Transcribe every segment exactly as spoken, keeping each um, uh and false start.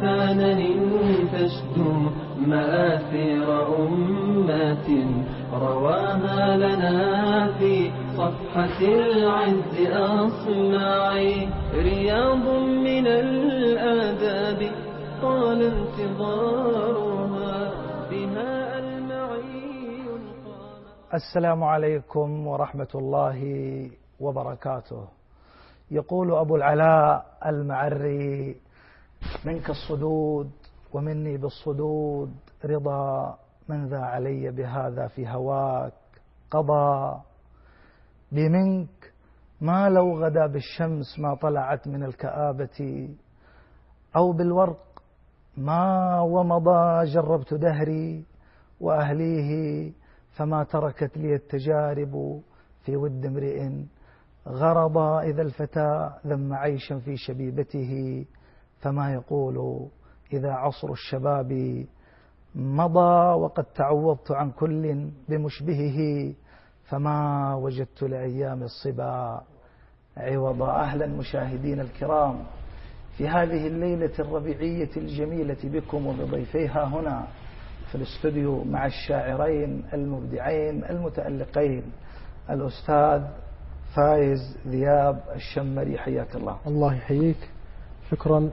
أوثانا تشدو مآثير أمات رواها لنا في صفحة العز أصمعي. رياض من الآداب طال انتظارها بها المعي القام. السلام عليكم ورحمة الله وبركاته. يقول أبو العلاء المعري: منك الصدود ومني بالصدود رضا، من ذا علي بهذا في هواك قضى. بمنك ما لو غدا بالشمس ما طلعت من الكآبة، أو بالورق ما ومضى جربت دهري وأهليه، فما تركت لي التجارب في ود امرئ غرضا. إذا الفتى ذم عيشا في شبيبته، فما يقول إذا عصر الشباب مضى. وقد تعوضت عن كل بمشبهه، فما وجدت لأيام الصبا عوضا. أهلا مشاهدين الكرام في هذه الليلة الربيعية الجميلة بكم وبضيفيها هنا في الاستوديو مع الشاعرين المبدعين المتألقين الأستاذ فايز ذياب الشمري. حياك الله. الله يحييك. شكرا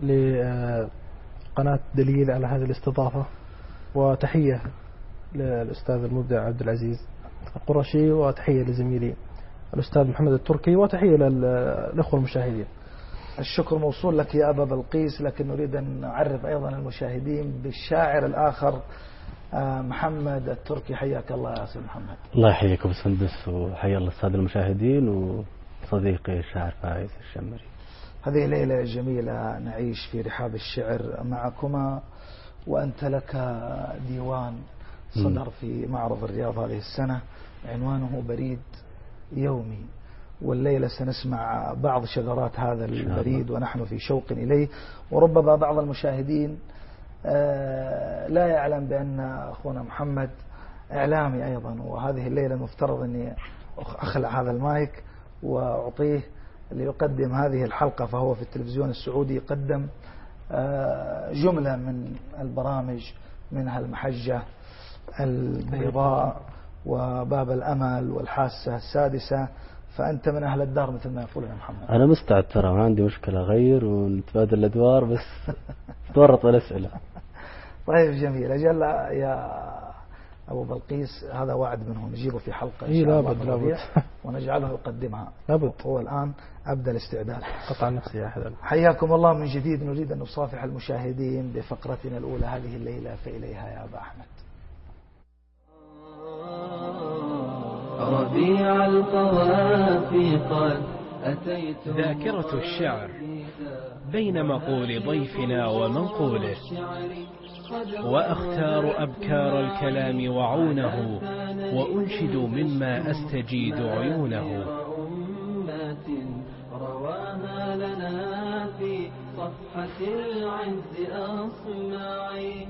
لقناة دليل على هذه الاستضافة، وتحية للأستاذ المبدع عبد العزيز القرشي، وتحية لزميلي الأستاذ محمد التركي، وتحية للأخوة المشاهدين. الشكر موصول لك يا أبا بلقيس، لكن نريد أن نعرف أيضا المشاهدين بالشاعر الآخر محمد التركي. حياك الله يا سيد محمد. الله يحييك أبو سندس، وحيا الله السادة المشاهدين وصديقي الشاعر فايز الشمري. هذه ليلة جميلة نعيش في رحاب الشعر معكما، وأنت لك ديوان صدر في معرض الرياض هذه السنة عنوانه بريد يومي، والليلة سنسمع بعض شذرات هذا البريد ونحن في شوق إليه. وربما بعض المشاهدين لا يعلم بأن أخونا محمد إعلامي أيضا، وهذه الليلة المفترض أني أخلع هذا المايك وأعطيه ليقدم هذه الحلقة، فهو في التلفزيون السعودي يقدم جملة من البرامج، منها المحجة البيضاء وباب الأمل والحاسة السادسة، فأنت من أهل الدار مثل ما يقول يا محمد. أنا مستعد ترى، ما عندي مشكلة، غير ونتبادل الأدوار، بس تورط الأسئلة. طيب جميل. أجل يا أبو بلقيس، هذا وعد منه نجيبه في حلقة إن شاء الله لابد ونجعله يقدمها لابد. هو الآن أبدأ الاستعداد. قطع نفسي يا أحد. حياكم الله من جديد. نريد أن نصافح المشاهدين بفقرتنا الأولى هذه الليلة، فإليها يا أبا أحمد. ربيع القوافي قد أتيت. ذاكرة الشعر بين مقول ضيفنا ومنقوله، وأختار أبكار الكلام وعونه، وأنشد مما أستجيد عيونه. رواها لنا في صفحة العز أصمعي.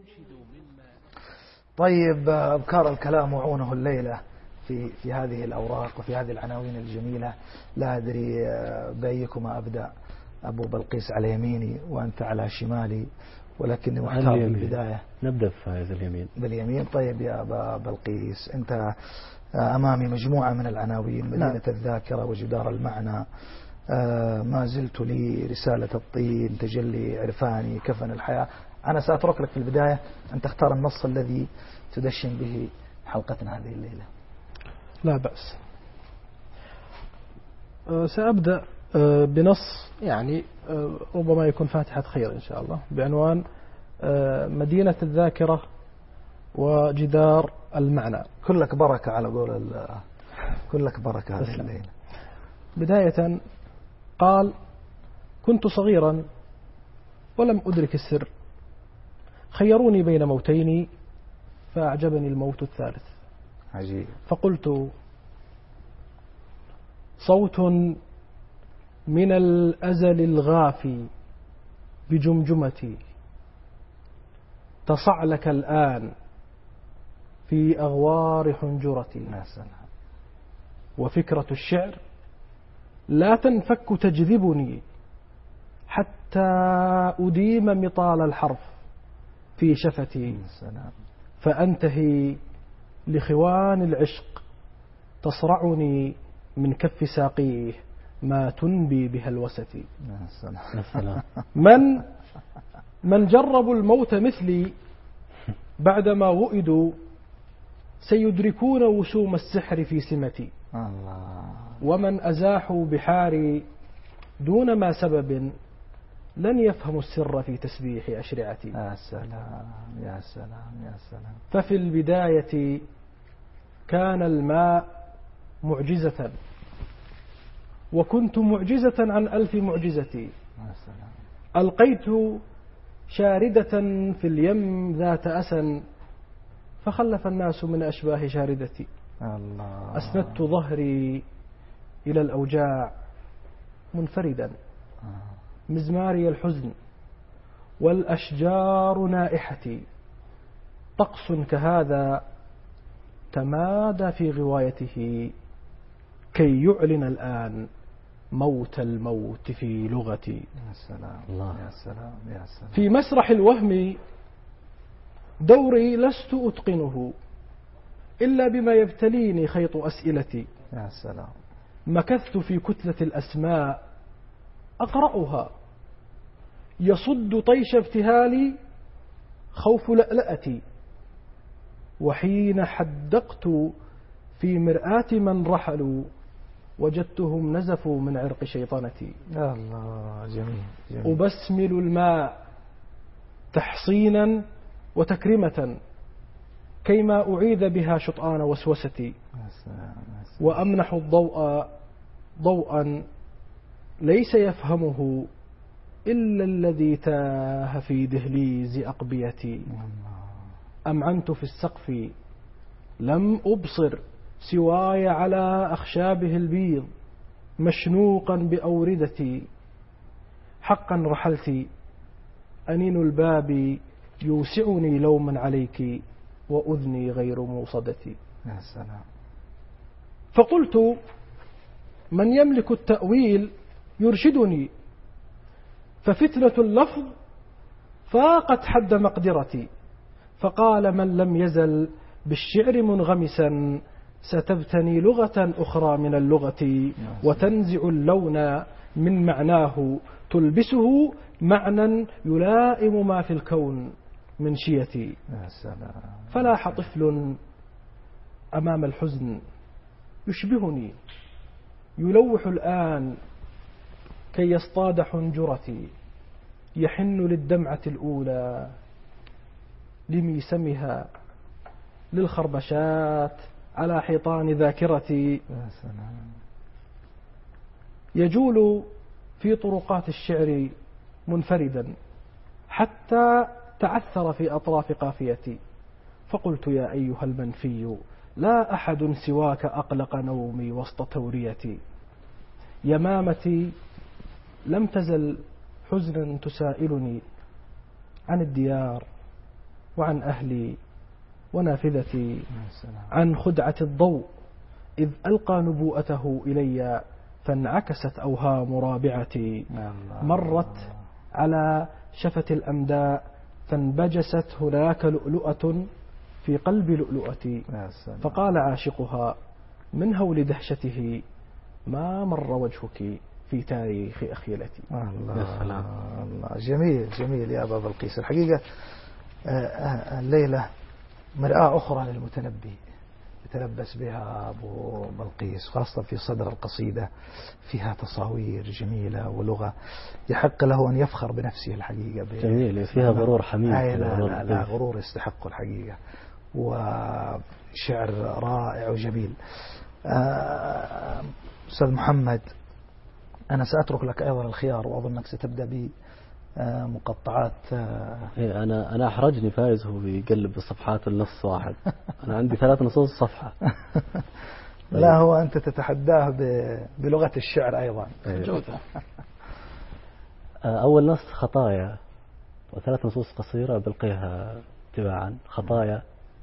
طيب، أبكار الكلام وعونه الليلة في في هذه الأوراق وفي هذه العناوين الجميلة. لا أدري بأيكما أبدأ. أبو بلقيس على يميني وأنت على شمالي، ولكني محتار بالبداية. نبدأ بفايز اليمين. باليمين. طيب يا أبا بلقيس، أنت أمامي مجموعة من العناوين: مدينة الذاكرة وجدار المعنى، ما زلت لي، رسالة الطين، تجلي عرفاني، كفن الحياة. أنا سأترك لك في البداية أن تختار النص الذي تدشن به حلقتنا هذه الليلة. لا بأس. سأبدأ بنص يعني ربما يكون فاتحة خير إن شاء الله، بعنوان مدينة الذاكرة وجدار المعنى. كلك بركة على قول كلك بركة هذه الليلة. بداية قال: كنت صغيرا ولم أدرك السر، خيروني بين موتين فأعجبني الموت الثالث. عجيب. فقلت: صوت من الأزل الغافي بجمجمتي تصعلك الآن في أغوار حنجرتي، وفكرة الشعر لا تنفك تجذبني حتى أديم مطال الحرف في شفتي فأنتهي لخوان العشق تصرعني من كف ساقيه ما تنبي بها الوستي. من من جربوا الموت مثلي بعدما وئدوا سيدركون وسوم السحر في سمتي. ومن أزاحوا بحاري دون ما سبب لن يفهموا السر في تسبيح أشرعتي. يا سلام يا سلام يا سلام. ففي البداية كان الماء معجزة وكنت معجزة عن ألف معجزتي. ألقيت شاردة في اليم ذات أسن فخلف الناس من أشباه شاردتي. الله. أسندت ظهري إلى الأوجاع منفردا مزماري الحزن والأشجار نائحتي. طقس كهذا تمادى في غوايته كي يعلن الآن موت الموت في لغتي. يا سلام الله. يا سلام يا سلام. في مسرح الوهم دوري لست أتقنه إلا بما يبتليني خيط أسئلتي. يا سلام. مكثت في كتلة الأسماء أقرأها يصد طيش ابتهالي خوف لألأتي. وحين حدقت في مرآة من رحلوا وجدتهم نزفوا من عرق شيطنتي. يا الله جميل, جميل. أبسمل الماء تحصينا وتكرمة كيما أعيذ بها شطآن وسوستي. وأمنح الضوء ضوءا ليس يفهمه إلا الذي تاه في دهليز أقبيتي. أمعنت في السقف لم أبصر سواي على أخشابه البيض مشنوقا بأوردتي. حقا رحلت أنين الباب يوسعني لوما عليك وأذني غير موصدتي. يا سلام. فقلت من يملك التأويل يرشدني ففتنة اللفظ فاقت حد مقدرتي. فقال من لم يزل بالشعر منغمسا ستبتني لغة أخرى من اللغة وتنزع اللون من معناه تلبسه معنى يلائم ما في الكون من شيتي. يا سلام. فلاح طفل أمام الحزن يشبهني يلوح الآن كي يصطاد حنجرتي. يحن للدمعة الأولى لميسمها للخربشات على حيطان ذاكرتي. يا سلام. يجول في طرقات الشعر منفردا حتى تعثر في أطراف قافيتي. فقلت يا أيها المنفي لا أحد سواك أقلق نومي وسط توريتي. يمامتي لم تزل حزنا تسائلني عن الديار وعن أهلي ونافذتي عن خدعة الضوء إذ ألقى نبوءته إلي فانعكست أوهام رابعتي. مرت على شفة الأمداء فانبجست هناك لؤلؤة في قلب لؤلؤتي. فقال عاشقها من هول دهشته ما مر وجهك في تاريخ أخيلتي. الله, الله جميل جميل يا أبا بلقيس. الحقيقة الليلة مرآة أخرى للمتنبي يتلبس بها أبو بلقيس خاصة في صدر القصيدة فيها تصاوير جميلة ولغة يحق له أن يفخر بنفسه الحقيقة. جميل فيها غرور حميد. لا, لا, لا غرور يستحق الحقيقة وشعر رائع وجميل. أستاذ محمد أنا سأترك لك أيضا الخيار وأظنك ستبدأ بي مقطعات. إيه أنا أنا أحرجني فايز هو بيقلب بالصفحات النص واحد. أنا عندي ثلاث نصوص صفحة. لا هو أنت تتحداه بلغة الشعر أيضا. أول نص خطايا وثلاث نصوص قصيرة بلقيها تباعا. خطايا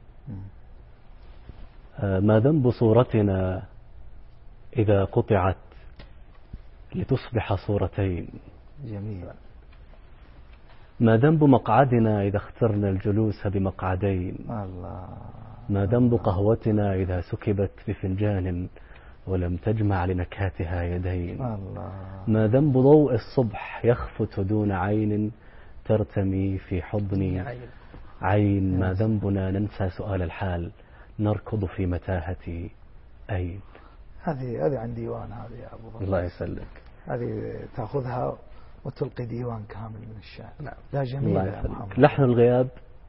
ما ذنب صورتنا إذا قطعت لتصبح صورتين جميل. ما ذنب مقعدنا إذا اخترنا الجلوس بمقعدين؟ الله. ما ذنب قهوتنا إذا سكبت بفنجان ولم تجمع لنكهاتها يدين؟ الله. ما ذنب ضوء الصبح يخفت دون عين ترتمي في حضني عين؟ ما ذنبنا ننسى سؤال الحال نركض في متاهة أين؟ هذه هذه عن ديوان هذه يا أبو بكر. الله يسلمك. هذه تأخذها وتلقي ديوان كامل من الشعر. نعم. لا جميل الله يا يسلمك. محمد. لحن الغياب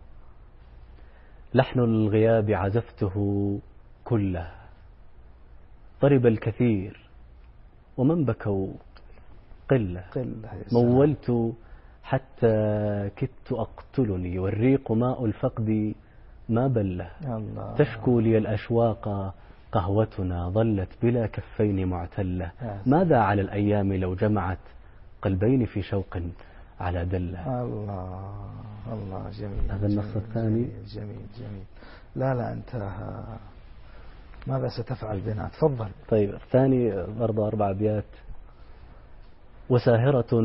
لحن الغياب عزفته كله، طرب الكثير ومن بكوا قلة، قلة يا سلام. مولت حتى كدت أقتلني والريق ماء الفقد ما بله. الله. تشكو لي الأشواق قهوتنا ظلت بلا كفين معتلة. يا ماذا على الأيام لو جمعت قلبين في شوق على دلة؟ الله الله. جميل. هذا النص جميل الثاني. جميل جميل جميل. لا لا أنت ماذا ستفعل بنا؟ تفضل. طيب الثاني برضه أربع أبيات. وساهرة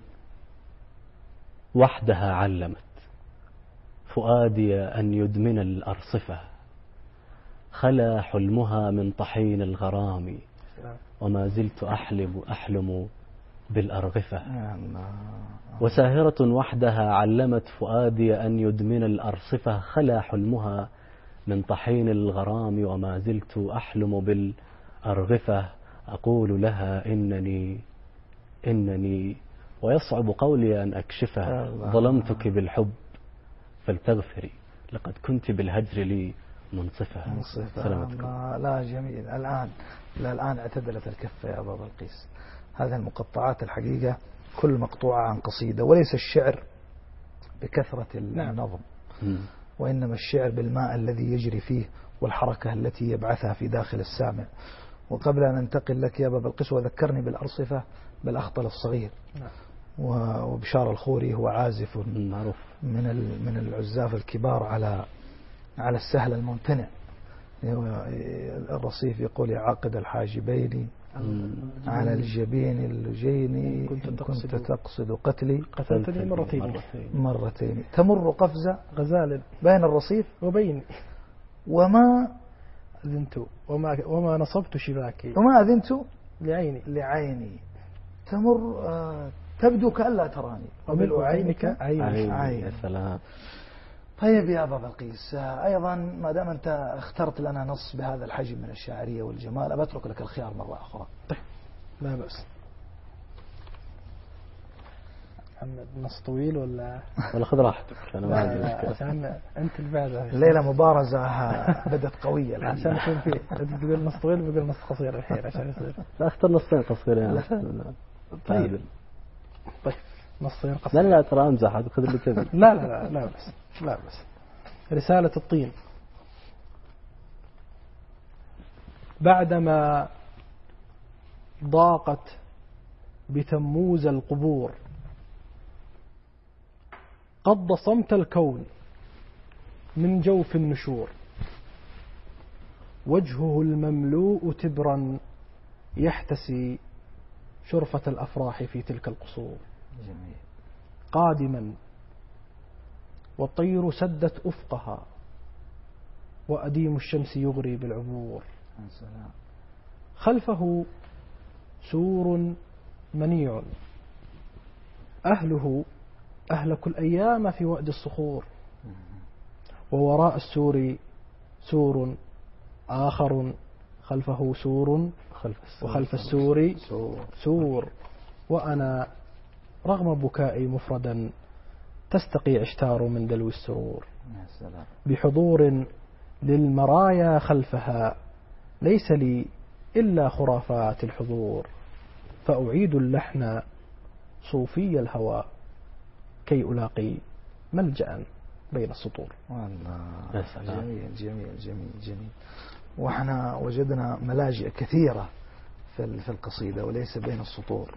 وحدها علمت فؤادي أن يدمن الأرصفة، خلا حلمها من طحين الغرام وما زلت أحلم أحلم بالأرغفة. وساهرة وحدها علمت فؤادي أن يدمن الأرصفة، خلا حلمها من طحين الغرام وما زلت أحلم بالأرغفة. أقول لها إنني إنني ويصعب قولي أن أكشفها، ظلمتك بالحب فلتغفري لقد كنت بالهجر لي منصفة. سلامتكم. لا جميل. الآن لا الآن اعتدلت الكفة يا أبا بلقيس. هذه المقطعات الحقيقة كل مقطوعة عن قصيدة، وليس الشعر بكثرة النظم، وإنما الشعر بالماء الذي يجري فيه والحركة التي يبعثها في داخل السامع. وقبل أن أنتقل لك يا أبا بلقيس، وذكرني بالأرصفة بالأخطل الصغير وبشار الخوري، هو عازف معروف من من العزاف الكبار على على السهل الممتنع. الرصيف يقول يا عاقد الحاجبين على الجبين اللجين كنت, كنت تقصد قتلي قتلتني مرتين مرتين تمر قفزة غزال بين الرصيف وبيني وما أذنت وما وما نصبت شباكي وما أذنت لعيني لعيني تمر آه تبدو كألا تراني وملء عينك عيني. عين. عين. يا سلام. طيب يا أبا بلقيس، أيضا ما دام أنت اخترت لنا نص بهذا الحجم من الشاعرية والجمال، أبترك لك الخيار مرة أخرى. طيب لا بأس. محمد نص طويل ولا ولا خذ راحتك؟ أنا ما عندي مشكلة. عشان أنت البعدة الليلة مبارزة بدت قوية عشان يكون فيه تقول نص طويل بقول نص قصير الحين عشان يصير. لا اختر نصين قصيرين. طيب طيب نصين قصير. لا لا ترى أمزح، خذ اللي تبي. لا لا لا لا بس لا بس. رسالة الطين. بعدما ضاقت بتموز القبور قض صمت الكون من جوف النشور، وجهه المملوء تبرا يحتسي شرفة الأفراح في تلك القصور. جميل. قادما والطير سدت أفقها وأديم الشمس يغري بالعبور. السلام. خلفه سور منيع أهله أهلك الأيام في وأد الصخور، ووراء السور سور آخر خلفه سور خلف السور وخلف السور سور, سور وأنا رغم بكائي مفردا تستقي عشتار من دلو السرور. بحضور للمرايا خلفها ليس لي إلا خرافات الحضور، فأعيد اللحن صوفي الهوى كي ألاقي ملجأ بين السطور. والله جميل جميل جميل جميل. وإحنا وجدنا ملاجئ كثيرة في في القصيدة وليس بين السطور.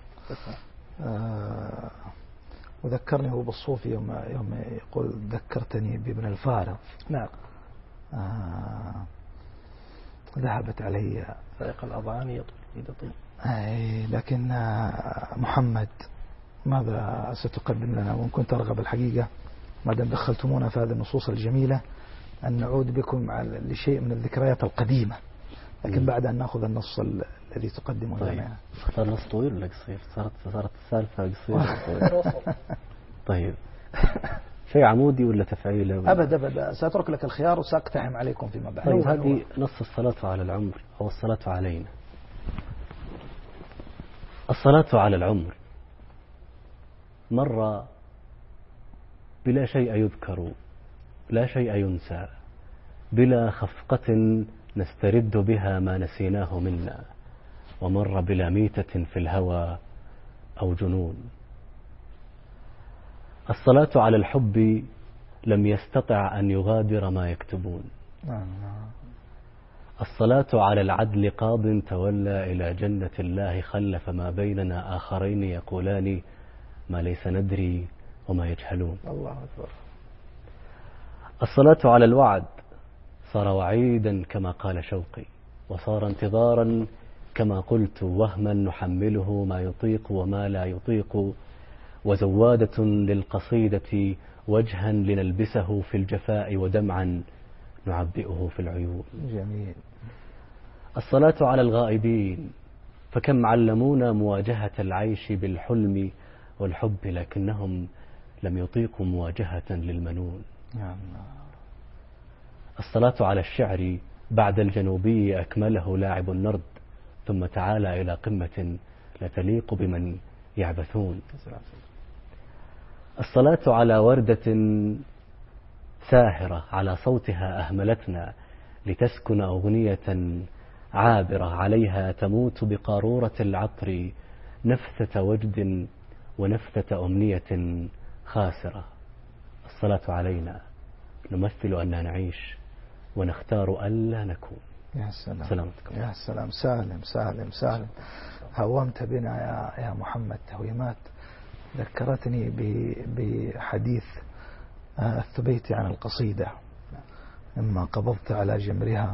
آه وذكرني هو بالصوفي يوم يوم يقول ذكرتني بابن الفارض. نعم. آه ذهبت علي طريق الأضعان يطول. أي لكن محمد ماذا ستقدم لنا؟ وإن كنت أرغب الحقيقة ما دام دخلتمونا في هذه النصوص الجميلة أن نعود بكم لشيء من الذكريات القديمة، لكن بعد أن نأخذ النص الذي تقدمه طيب. لنا. صار نص طويل ولا قصير؟ صارت صارت السالفة قصيرة. طيب شيء عمودي ولا تفعيلة ولا؟ أبدا أبدا، سأترك لك الخيار وسأقتحم عليكم فيما بعد. طيب هذه نص الصلاة على العمر أو الصلاة علينا. الصلاة على العمر مرة بلا شيء يذكر، لا شيء ينسى، بلا خفقة نسترد بها ما نسيناه منا، ومر بلا ميتة في الهوى أو جنون. الصلاة على الحب لم يستطع أن يغادر ما يكتبون. الصلاة على العدل قاض تولى إلى جنة الله خلف ما بيننا آخرين يقولان ما ليس ندري وما يجهلون. الله أكبر. الصلاة على الوعد صار وعيدا كما قال شوقي، وصار انتظارا كما قلت، وهما نحمله ما يطيق وما لا يطيق، وزوادة للقصيدة وجها لنلبسه في الجفاء، ودمعا نعبئه في العيون. جميل. الصلاة على الغائبين فكم علمونا مواجهة العيش بالحلم والحب، لكنهم لم يطيقوا مواجهة للمنون. الصلاة على الشعر بعد الجنوبي أكمله لاعب النرد، ثم تعالى إلى قمة لا تليق بمن يعبثون. الصلاة على وردة ساهرة على صوتها أهملتنا، لتسكن أغنية عابرة عليها تموت بقارورة العطر، نفثة وجد ونفثة أمنية خاسرة. الصلاة علينا نمثل أننا نعيش ونختار ألا نكون. يا سلام. سلامتكم. يا سلام. سالم سالم سالم. هومت بنا يا يا محمد تهويمات ذكرتني بحديث الثبيتي عن القصيدة، إما قبضت على جمرها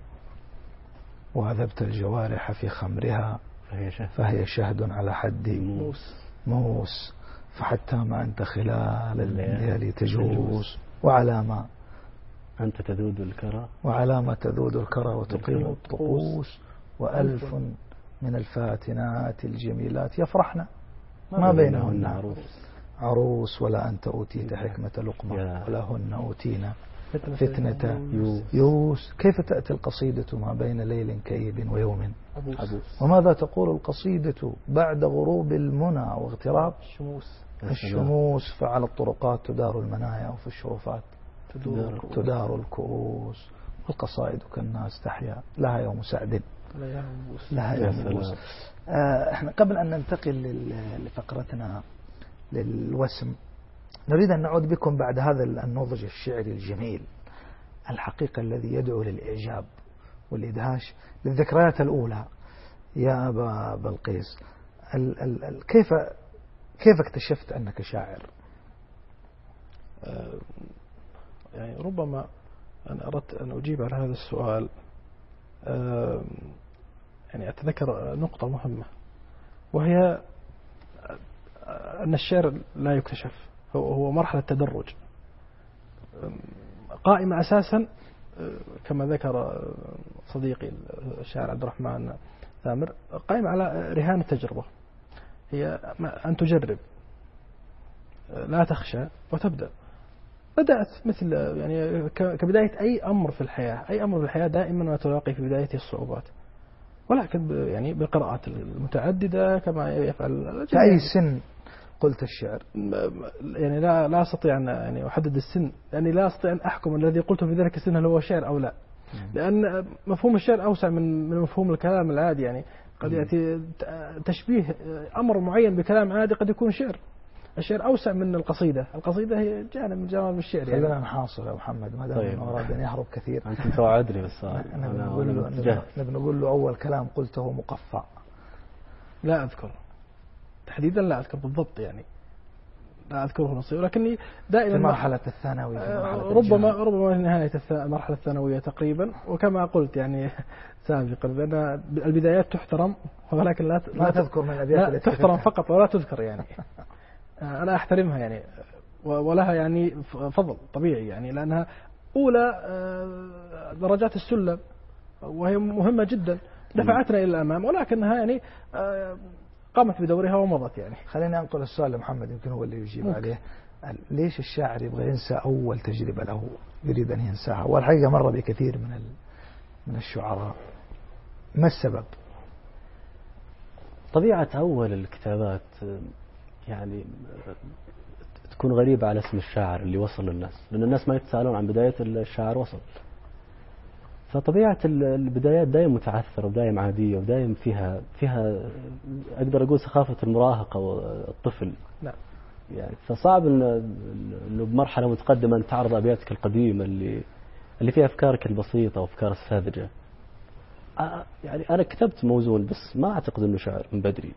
وعذبت الجوارح في خمرها، فهي شهد على حد موس, موس فحتى ما أنت خلال الليالي تجوز، وعلى ما أنت تذود الكرى، وعلى ما تذود الكرى وتقيم الطقوس، وألف من الفاتنات الجميلات يفرحن ما بينهن عروس, عروس ولا أنت أوتيت حكمة لقمة ولا هن أوتينا فتنة يوس. كيف تأتي القصيدة ما بين ليل كئيب ويوم عبوس؟ وماذا تقول القصيدة بعد غروب المنى واغتراب الشموس؟ الشموس فعلى الطرقات تدار المنايا، وفي الشرفات تدار, تدار الكؤوس. والقصائد كالناس تحيا لها يوم سعد لها يوم بوس. آه احنا قبل أن ننتقل لفقرتنا للوسم نريد أن نعود بكم بعد هذا النضج الشعري الجميل الحقيقة الذي يدعو للإعجاب والإدهاش للذكريات الأولى. يا أبا بلقيس، ال ال ال كيف كيف اكتشفت أنك شاعر؟ آه يعني ربما أنا أردت أن أجيب على هذا السؤال. آه يعني أتذكر نقطة مهمة، وهي أن الشعر لا يكتشف، هو مرحلة تدرج قائمة أساسا كما ذكر صديقي الشاعر عبد الرحمن ثامر، قائمة على رهان التجربة. هي أن تجرب لا تخشى وتبدأ. بدأت مثل يعني كبداية أي أمر في الحياة، أي أمر في الحياة دائما ما تلاقي في بدايته الصعوبات، ولكن يعني بالقراءات المتعددة كما يفعل. في أي سن قلت الشعر؟ يعني لا لا أستطيع أن يعني أحدد السن، لأني لا أستطيع أن أحكم الذي قلته في ذلك السن هل هو شعر أو لا، لأن مفهوم الشعر أوسع من من مفهوم الكلام العادي. يعني قد يأتي تشبيه أمر معين بكلام عادي قد يكون شعر. الشعر أوسع من القصيدة، القصيدة هي جانب من جوانب الشعر. يعني خلينا نحاصر يا محمد ما دام طيب. أراد أن يهرب كثير. أنت توعدني بس أنا بنقول له نبي نقول له أول كلام قلته مقفع. لا أذكر تحديدا، لا أذكر بالضبط، يعني لا أذكره نصيب، ولكني دائما في مرحلة الثانوي ربما ربما في نهاية المرحلة الثانوية تقريبا. وكما قلت يعني سابقا بأن البدايات تحترم، ولكن لا ما تذكر من الأبيات لا تحترم فقط ولا تذكر يعني. أنا أحترمها يعني، ولها يعني فضل طبيعي يعني، لأنها أولى درجات السلم وهي مهمة جدا، دفعتنا إلى الأمام، ولكنها يعني قامت بدورها ومضت يعني. خلينا أنقل السؤال لمحمد يمكن هو اللي يجيب ممكن. عليه. ليش الشاعر يبغى ينسى أول تجربة له يريد أن ينساها؟ والحقيقة مر بكثير من من الشعراء، ما السبب؟ طبيعة أول الكتابات يعني تكون غريبة على اسم الشاعر اللي وصل للناس، لأن الناس ما يتساءلون عن بداية الشاعر وصل. فطبيعة البدايات دائما متعثرة ودائما عادية ودائما فيها فيها أقدر أقول سخافة المراهقة والطفل. نعم. يعني فصعب إنه إنه بمرحلة متقدمة أن تعرض أبياتك القديمة اللي اللي فيها أفكارك البسيطة وأفكار الساذجة. يعني أنا كتبت موزون بس ما أعتقد إنه شعر من بدري.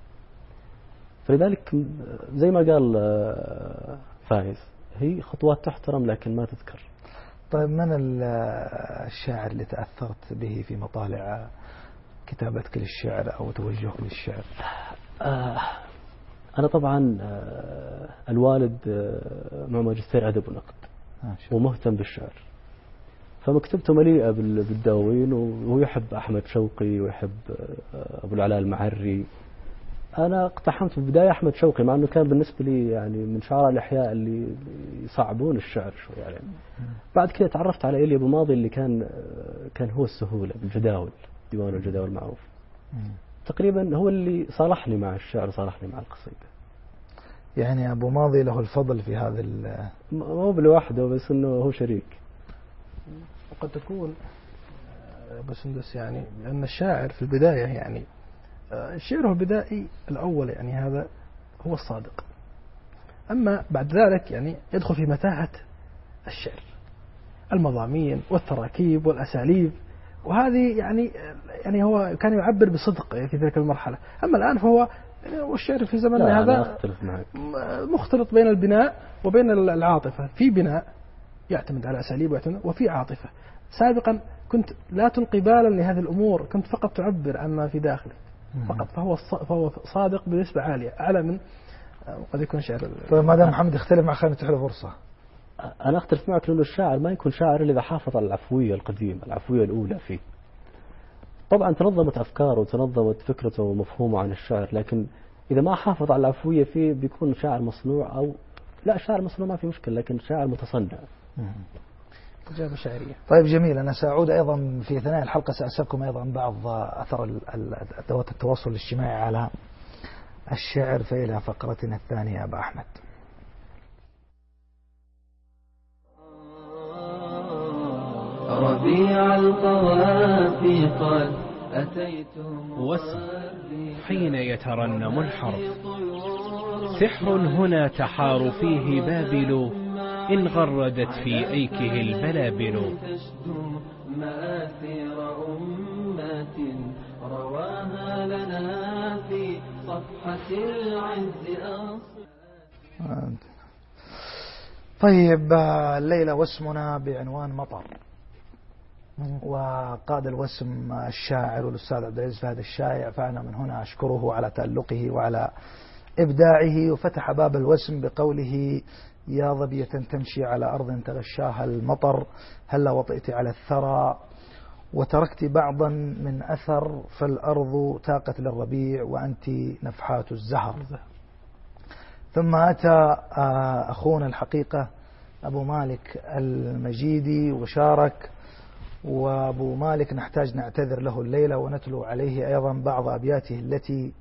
فلذلك زي ما قال فايز هي خطوات تحترم لكن ما تذكر. طيب من الشاعر اللي تأثرت به في مطالع كتابتك للشعر أو توجهك للشعر؟ آه أنا طبعا آه الوالد آه مع ماجستير أدب ونقد ومهتم بالشعر، فمكتبته مليئة بالدواوين، وهو يحب أحمد شوقي ويحب آه أبو العلاء المعري. أنا اقتحمت في البداية أحمد شوقي مع أنه كان بالنسبة لي يعني من شعراء الأحياء اللي يصعبون الشعر شوي يعني. بعد كده تعرفت على إيليا أبو ماضي اللي كان كان هو السهولة بالجداول، ديوان الجداول معروف. تقريبا هو اللي صالحني مع الشعر، صالحني مع القصيدة. يعني أبو ماضي له الفضل في هذا، مو بالوحده بس إنه هو شريك. وقد تكون بسندس يعني لأن الشاعر في البداية يعني شعره البدائي الأول يعني هذا هو الصادق، أما بعد ذلك يعني يدخل في متاهة الشعر، المضامين والتراكيب والأساليب، وهذه يعني يعني هو كان يعبر بصدق في تلك المرحلة. أما الآن فهو والشعر في زمننا هذا مختلط بين البناء وبين العاطفة. في بناء يعتمد على أساليب ويعتمد وفي عاطفة. سابقا كنت لا تلقي بالا لهذه الأمور، كنت فقط تعبر عما في داخلك فقط، فهو فهو صادق بنسبة عالية أعلى من قد يكون شعر. طيب ما دام محمد اختلف مع خلينا نتيح له فرصة. أنا أختلف معك لأنه الشاعر ما يكون شاعر إلا إذا حافظ على العفوية القديمة، العفوية الأولى فيه. طبعا تنظمت أفكاره وتنظمت فكرته ومفهومه عن الشعر، لكن إذا ما حافظ على العفوية فيه بيكون شاعر مصنوع، أو لا شاعر مصنوع ما في مشكلة لكن شاعر متصنع. إجابة شعرية. طيب جميل. أنا سأعود أيضا في ثناء الحلقة سأسألكم أيضا بعض أثر أدوات التواصل الاجتماعي على الشعر. فإلى فقرتنا الثانية أبا أحمد. ربيع القوافي قد أتيت واسم حين يترنم الحرف، سحر هنا تحار فيه بابل، إن غردت في أيكه البلابل. تشدو مآثير أمة رواها لنا في صفحة العز أصل. طيب الليلة واسمنا بعنوان مطر، وقاد الوسم الشاعر والأستاذ عبد العزيز فهد الشايع، فأنا من هنا أشكره على تألقه وعلى إبداعه. وفتح باب الوسم بقوله: يا ظبية تمشي على أرض تغشاها المطر، هلا وطئت على الثرى وتركت بعضا من أثر، فالأرض تاقت للربيع وأنت نفحات الزهر. ثم أتى أخونا الحقيقة أبو مالك المجيدي وشارك، وأبو مالك نحتاج نعتذر له الليلة ونتلو عليه أيضا بعض أبياته التي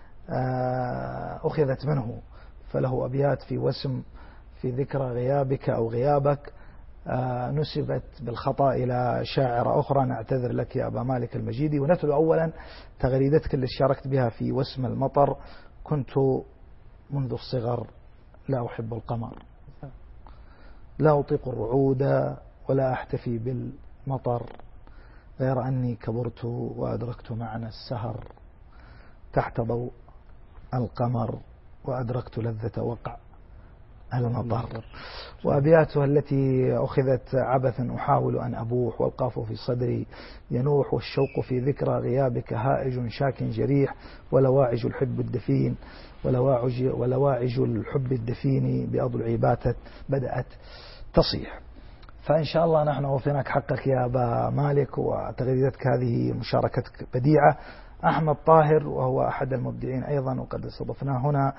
أخذت منه. فله أبيات في وسم في ذكرى غيابك أو غيابك نسبت بالخطأ إلى شاعرة أخرى، نعتذر لك يا أبا مالك المجيدي. ونتلو أولا تغريدتك اللي شاركت بها في وسم المطر: كنت منذ الصغر لا أحب القمر، لا أطيق الرعود ولا أحتفي بالمطر، غير أني كبرت وأدركت معنى السهر، تحت ضوء القمر وأدركت لذة وقع المطر. وأبياتها التي أخذت عبثا أحاول أن أبوح والقاف في صدري ينوح والشوق في ذكرى غيابك هائج شاك جريح ولواعج الحب الدفين ولواعج, ولواعج الحب الدفين بأضلعي باتت بدأت تصيح. فإن شاء الله نحن وفيناك حقك يا أبا مالك، وتغريدتك هذه مشاركتك بديعة. أحمد طاهر وهو أحد المبدعين أيضا وقد استضفناه هنا،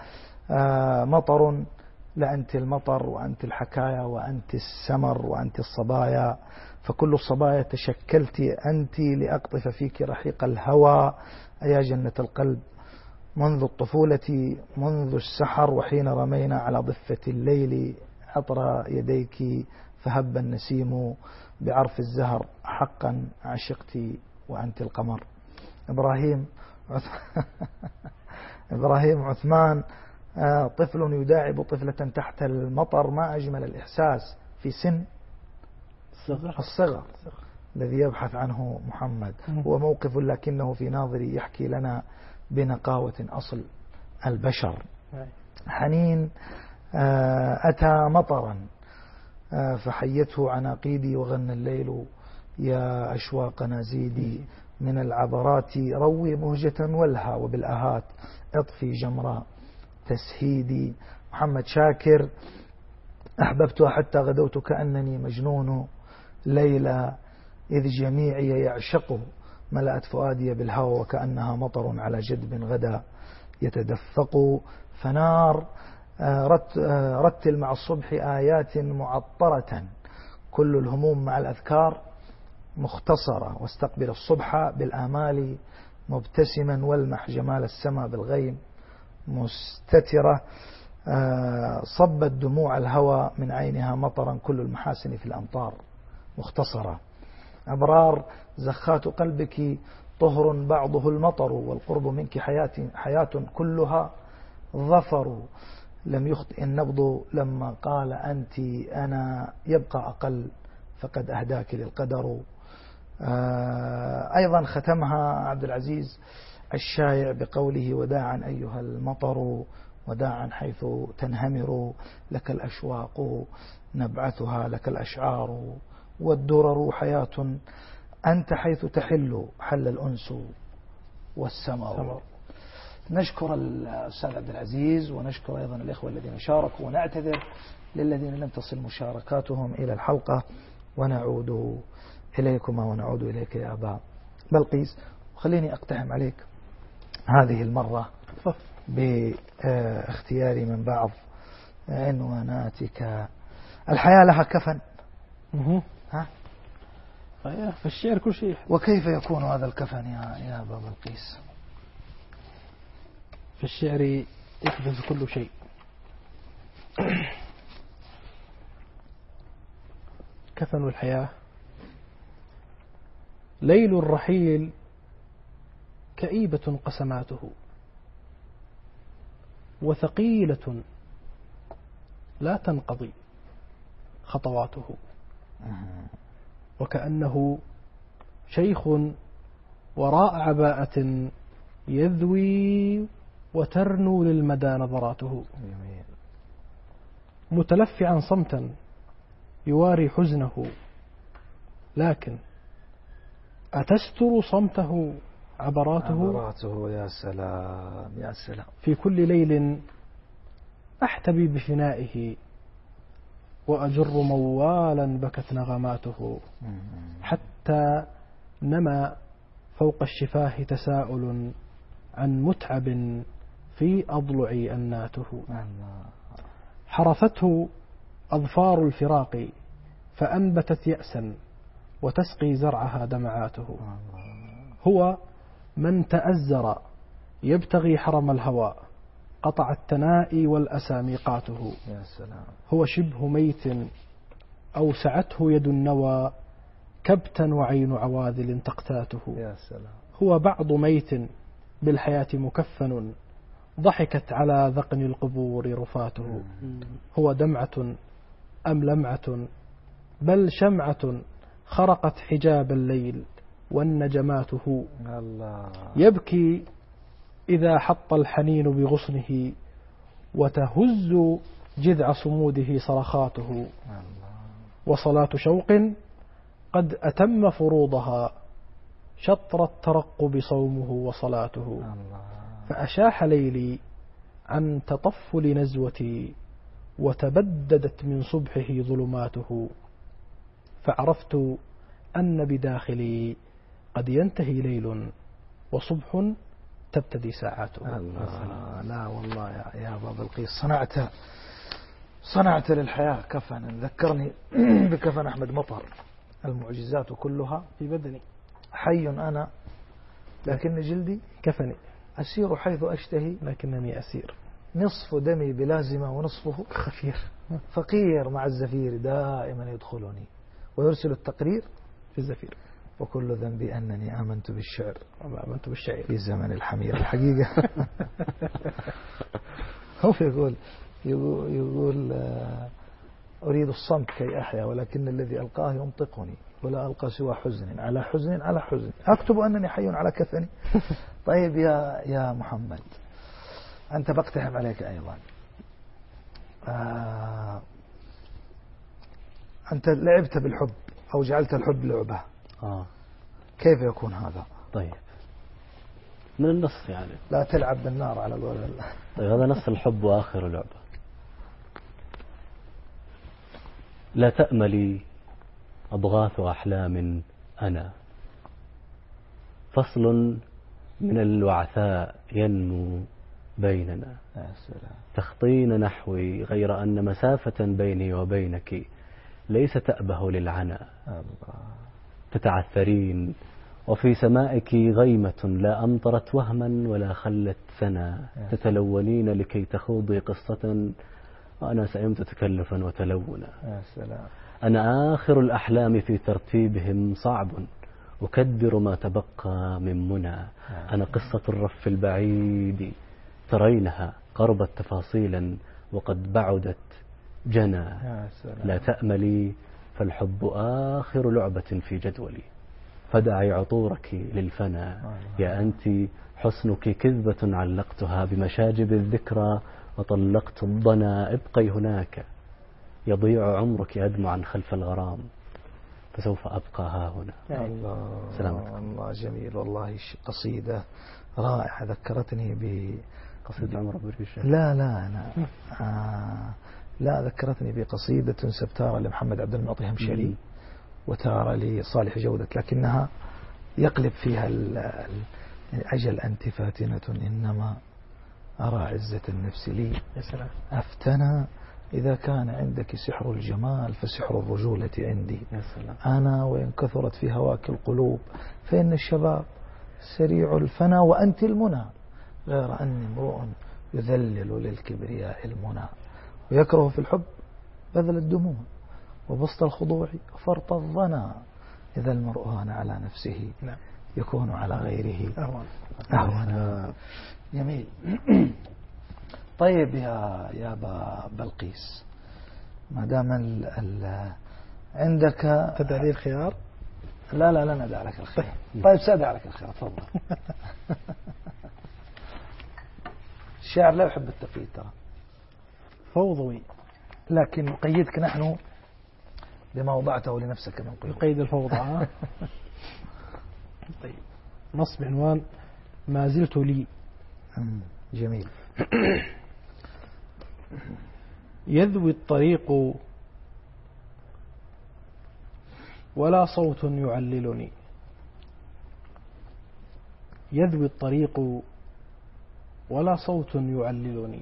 مطر لأنت المطر وأنت الحكاية وأنت السمر وأنت الصبايا، فكل الصبايا تشكلت أنت لأقطف فيك رحيق الهوى أيا جنة القلب منذ الطفولة منذ السحر وحين رمينا على ضفة الليل عطر يديك فهب النسيم بعرف الزهر حقا عشقتي وأنت القمر. إبراهيم عثمان إبراهيم عثمان طفل يداعب طفلة تحت المطر، ما أجمل الإحساس في سن الصغر الذي يبحث عنه محمد. هو موقف لكنه في ناظري يحكي لنا بنقاوة أصل البشر. حنين أتى مطرا فحيته عناقيدي وغنى الليل يا أشواق نازيدي من العبرات روي مهجة والها وبالآهات اطفي جمرة تسهيدي. محمد شاكر أحببتها حتى غدوت كأنني مجنون ليلى إذ جميعي يعشقه ملأت فؤادي بالهوى وكأنها مطر على جدب غدا يتدفق فنار رتل مع الصبح آيات معطرة كل الهموم مع الأذكار مختصرة واستقبل الصبح بالآمال مبتسما والمح جمال السماء بالغيم مستترة صبت دموع الهوى من عينها مطرا كل المحاسن في الأمطار مختصرة. أبرار زخات قلبك طهر بعضه المطر والقرب منك حياة, حياة كلها ظفر لم يخطئ النبض لما قال أنت أنا يبقى أقل فقد أهداك للقدر. أيضا ختمها عبد العزيز الشايع بقوله وداعا أيها المطر وداعا حيث تنهمر لك الأشواق نبعثها لك الأشعار والدرر حياة أنت حيث تحل حل الأنس والسمر. نشكر الأستاذ عبد العزيز ونشكر أيضا الإخوة الذين شاركوا ونعتذر للذين لم تصل مشاركاتهم إلى الحلقة ونعود إليكما ونعود إليك يا أبا بلقيس. وخليني أقتحم عليك هذه المرة باختياري من بعض عنواناتك. الحياة لها كفن ها؟ في الشعر كل شيء. وكيف يكون هذا الكفن يا يا أبا بلقيس؟ في الشعر يحدث كل شيء. كفن الحياة ليل الرحيل كئيبة قسماته وثقيلة لا تنقضي خطواته وكأنه شيخ وراء عباءة يذوي وترنو للمدى نظراته متلفعا صمتا يواري حزنه لكن أتستر صمته عبراته, عبراته يا سلام يا سلام. في كل ليل أحتبي بفنائه وأجر موالا بكت نغماته حتى نما فوق الشفاه تساؤل عن متعب في أضلعي أناته حرثته أظفار الفراق فأنبتت يأسا وتسقي زرعها دمعاته هو من تأزر يبتغي حرم الهوى قطع التنائي والأسى ميقاته يا سلام. هو شبه ميت أوسعته يد النوى كبتا وعين عواذل تقتاته يا سلام. هو بعض ميت بالحياة مكفن ضحكت على ذقن القبور رفاته هو دمعة أم لمعة بل شمعة خرقت حجاب الليل والنجماته الله يبكي إذا حط الحنين بغصنه وتهز جذع صموده صرخاته، وصلاة شوق قد أتم فروضها، شطر الترقب صومه وصلاته. فأشاح ليلي عن تطفل نزوتي، وتبددت من صبحه ظلماته. فعرفت أن بداخلي قد ينتهي ليل، وصبح تبتدي ساعاته. الله. لا والله يا, يا أبا بلقيس، صنعت صنعت للحياة كفنا. ذكرني بكفن أحمد مطر، المعجزات كلها في بدني، حي أنا لكن جلدي كفني، أسير حيث أشتهي لكنني أسير، نصف دمي بلازمة ونصفه خفير، فقير مع الزفير دائما يدخلني ويرسل التقرير في الزفير. وكل ذنبي أنني آمنت بالشعر وما آمنت بالشعر في زمن الحمير. الحقيقة هو يقول يقول, يقول أريد الصمت كي أحيا، ولكن الذي ألقاه ينطقني، ولا ألقى سوى حزن على حزن على حزن، أكتب أنني حي على كفني. طيب يا يا محمد، أنت بقتحم عليك أيضا. آه أنت لعبت بالحب أو جعلت الحب لعبة. آه. كيف يكون هذا؟ طيب من النص يعني لا تلعب بالنار على الولد. طيب هذا نص الحب وآخر لعبة. لا تأملي أضغاث أحلام أنا، فصل من الوعثاء ينمو بيننا، تخطين نحوي غير أن مسافة بيني وبينك ليس تأبه للعنى. تتعثرين وفي سمائك غيمة لا أمطرت وهما ولا خلت سنا، تتلونين لكي تخوضي قصة وأنا سئمت تكلفا وتلونا. أنا آخر الأحلام في ترتيبهم صعب، أكدر ما تبقى من منى. أنا قصة الرف البعيد ترينها قربت تفاصيلا وقد بعدت جنى. لا تأملي فالحب آخر لعبة في جدولي، فدعي عطورك للفنا. يا أنت حسنك كذبة علقتها بمشاجب الذكرى وطلقت الضنا، ابقي هناك يضيع عمرك أدمعا خلف الغرام، فسوف أبقى ها هنا. الله سلامتكم. الله جميل والله. قصيدة رائعة ذكرتني ب قصيدة عمر بريشة. لا لا أنا آه لا ذكرتني بقصيدة تنسب تارة لمحمد عبد المعطي همشري وتارة لصالح جودة، لكنها يقلب فيها أجل أنت فاتنة إنما أرى عزة النفس لي أفتنى، إذا كان عندك سحر الجمال فسحر الرجولة عندي. أنا وإن كثرت في هواك القلوب فإن الشباب سريع الفنى وأنت المنى، غير أني امرؤ يذلل للكبرياء المنى، ويكره في الحب بذل الدموع وبسط الخضوع وفرط الظنا، إذا المرء هان على نفسه يكون على غيره أهونا. جميل. طيب يا يا بلقيس، ما دام ال ال عندك تدعي لي الخيار؟ لا لا لا ندع لك الخيار. طيب سأدع لك الخيار، تفضل. الشاعر لا يحب التقييد ترى، فوضوي، لكن نقيدك نحن بما وضعته لنفسك من قيد. قيد الفوضى. طيب نص بعنوان ما زلت لي. جميل. يذوي الطريق ولا صوت يعللني، يذوي الطريق ولا صوت يعللني،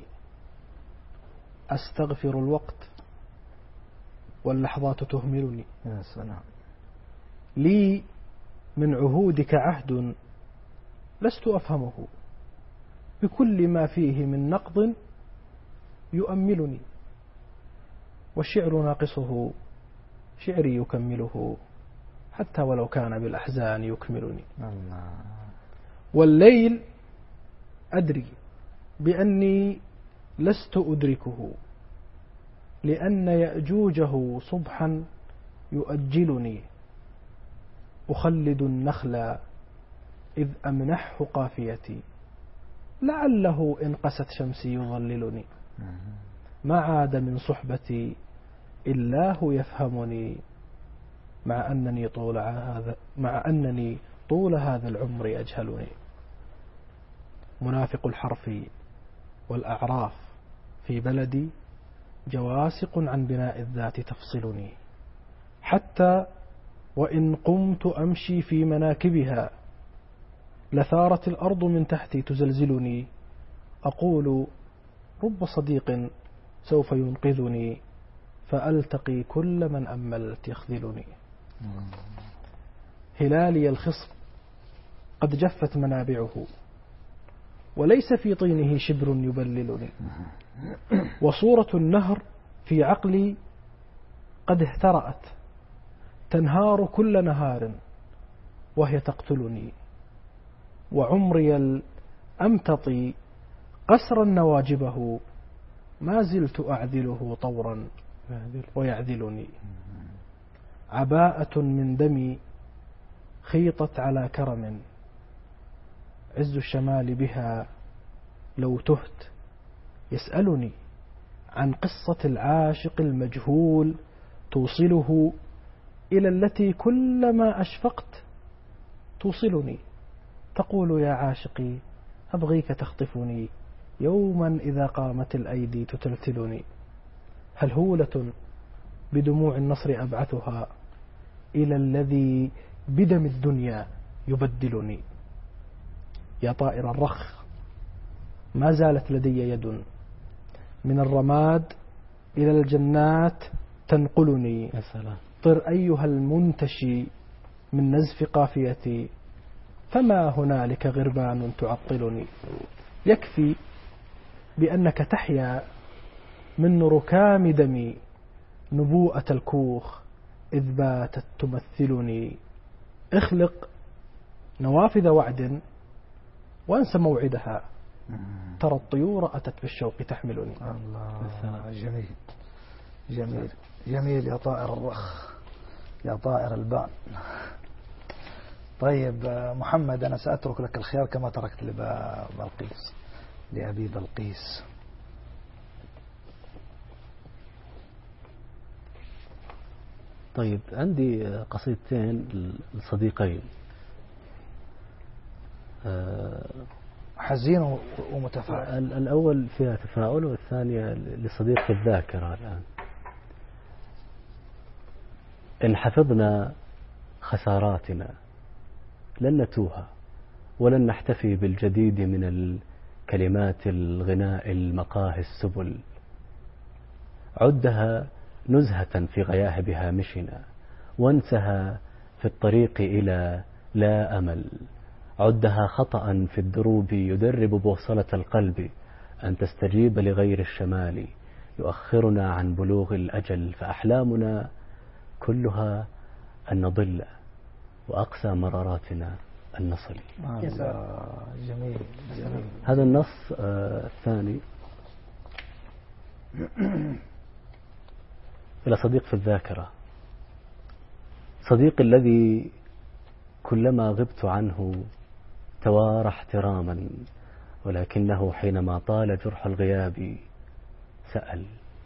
أستغفر الوقت واللحظات تهملني. يا سلام. لي من عهودك عهد لست أفهمه، بكل ما فيه من نقض يؤملني، والشعر ناقصه شعري يكمله، حتى ولو كان بالأحزان يكملني. الله. والليل أدري بأني لست أدركه، لأن يأجوجه صبحا يؤجلني، أخلد النخل إذ أمنح قافيتي، لعله إن قست شمسي يظللني. ما عاد من صحبتي إلا هو يفهمني، مع أنني طول هذا مع أنني طول هذا العمر أجهلني. منافق الحرف والأعراف في بلدي جواسق عن بناء الذات تفصلني، حتى وإن قمت أمشي في مناكبها لثارت الأرض من تحتي تزلزلني. أقول رب صديق سوف ينقذني، فألتقي كل من أملت يخذلني. هلالي الخصب قد جفت منابعه، وليس في طينه شبر يبللني، وصورة النهر في عقلي قد اهترأت تنهار كل نهار وهي تقتلني، وعمري الأمتطي قسرا نواجبه ما زلت أعذله طورا ويعذلني. عباءة من دمي خيطت على كرم، عز الشمال بها لو تهت يسألني، عن قصة العاشق المجهول توصله إلى التي كلما أشفقت توصلني. تقول يا عاشقي أبغيك تخطفني، يوما إذا قامت الأيدي تتلتلني. هل هولة بدموع النصر أبعثها إلى الذي بدم الدنيا يبدلني. يا طائر الرخ ما زالت لدي يد من الرماد إلى الجنات تنقلني. يا سلام. طر أيها المنتشي من نزف قافيتي، فما هنالك غربان تعطلني. يكفي بأنك تحيا من ركام دمي نبوءة الكوخ إذ باتت تمثلني. اخلق نوافذ وعد وانسى موعدها، ترى الطيور أتت بالشوق تحملني. الله جميل جميل جميل. يا طائر الرخ يا طائر البان. طيب محمد، أنا سأترك لك الخيار كما تركت لبلقيس لأبي بلقيس. طيب عندي قصيدتين لصديقين، حزين ومتفائل. الأول فيها تفاؤل والثانية لصديق الذاكرة. الآن إن حفظنا خساراتنا لن نتوها، ولن نحتفي بالجديد من الكلمات الغناء المقاهي السبل. عدها نزهة في غياهب هامشنا، وانسها في الطريق إلى لا أمل. عدها خطأ في الدروب يدرب بوصلة القلب أن تستجيب لغير الشمال، يؤخرنا عن بلوغ الأجل. فأحلامنا كلها أن نضل، وأقسى مراراتنا أن نصل. جميل جميل. هذا النص آه الثاني إلى صديق في الذاكرة، صديق الذي كلما غبت عنه توارى احتراما، ولكنه حينما طال جرح الغياب سأل.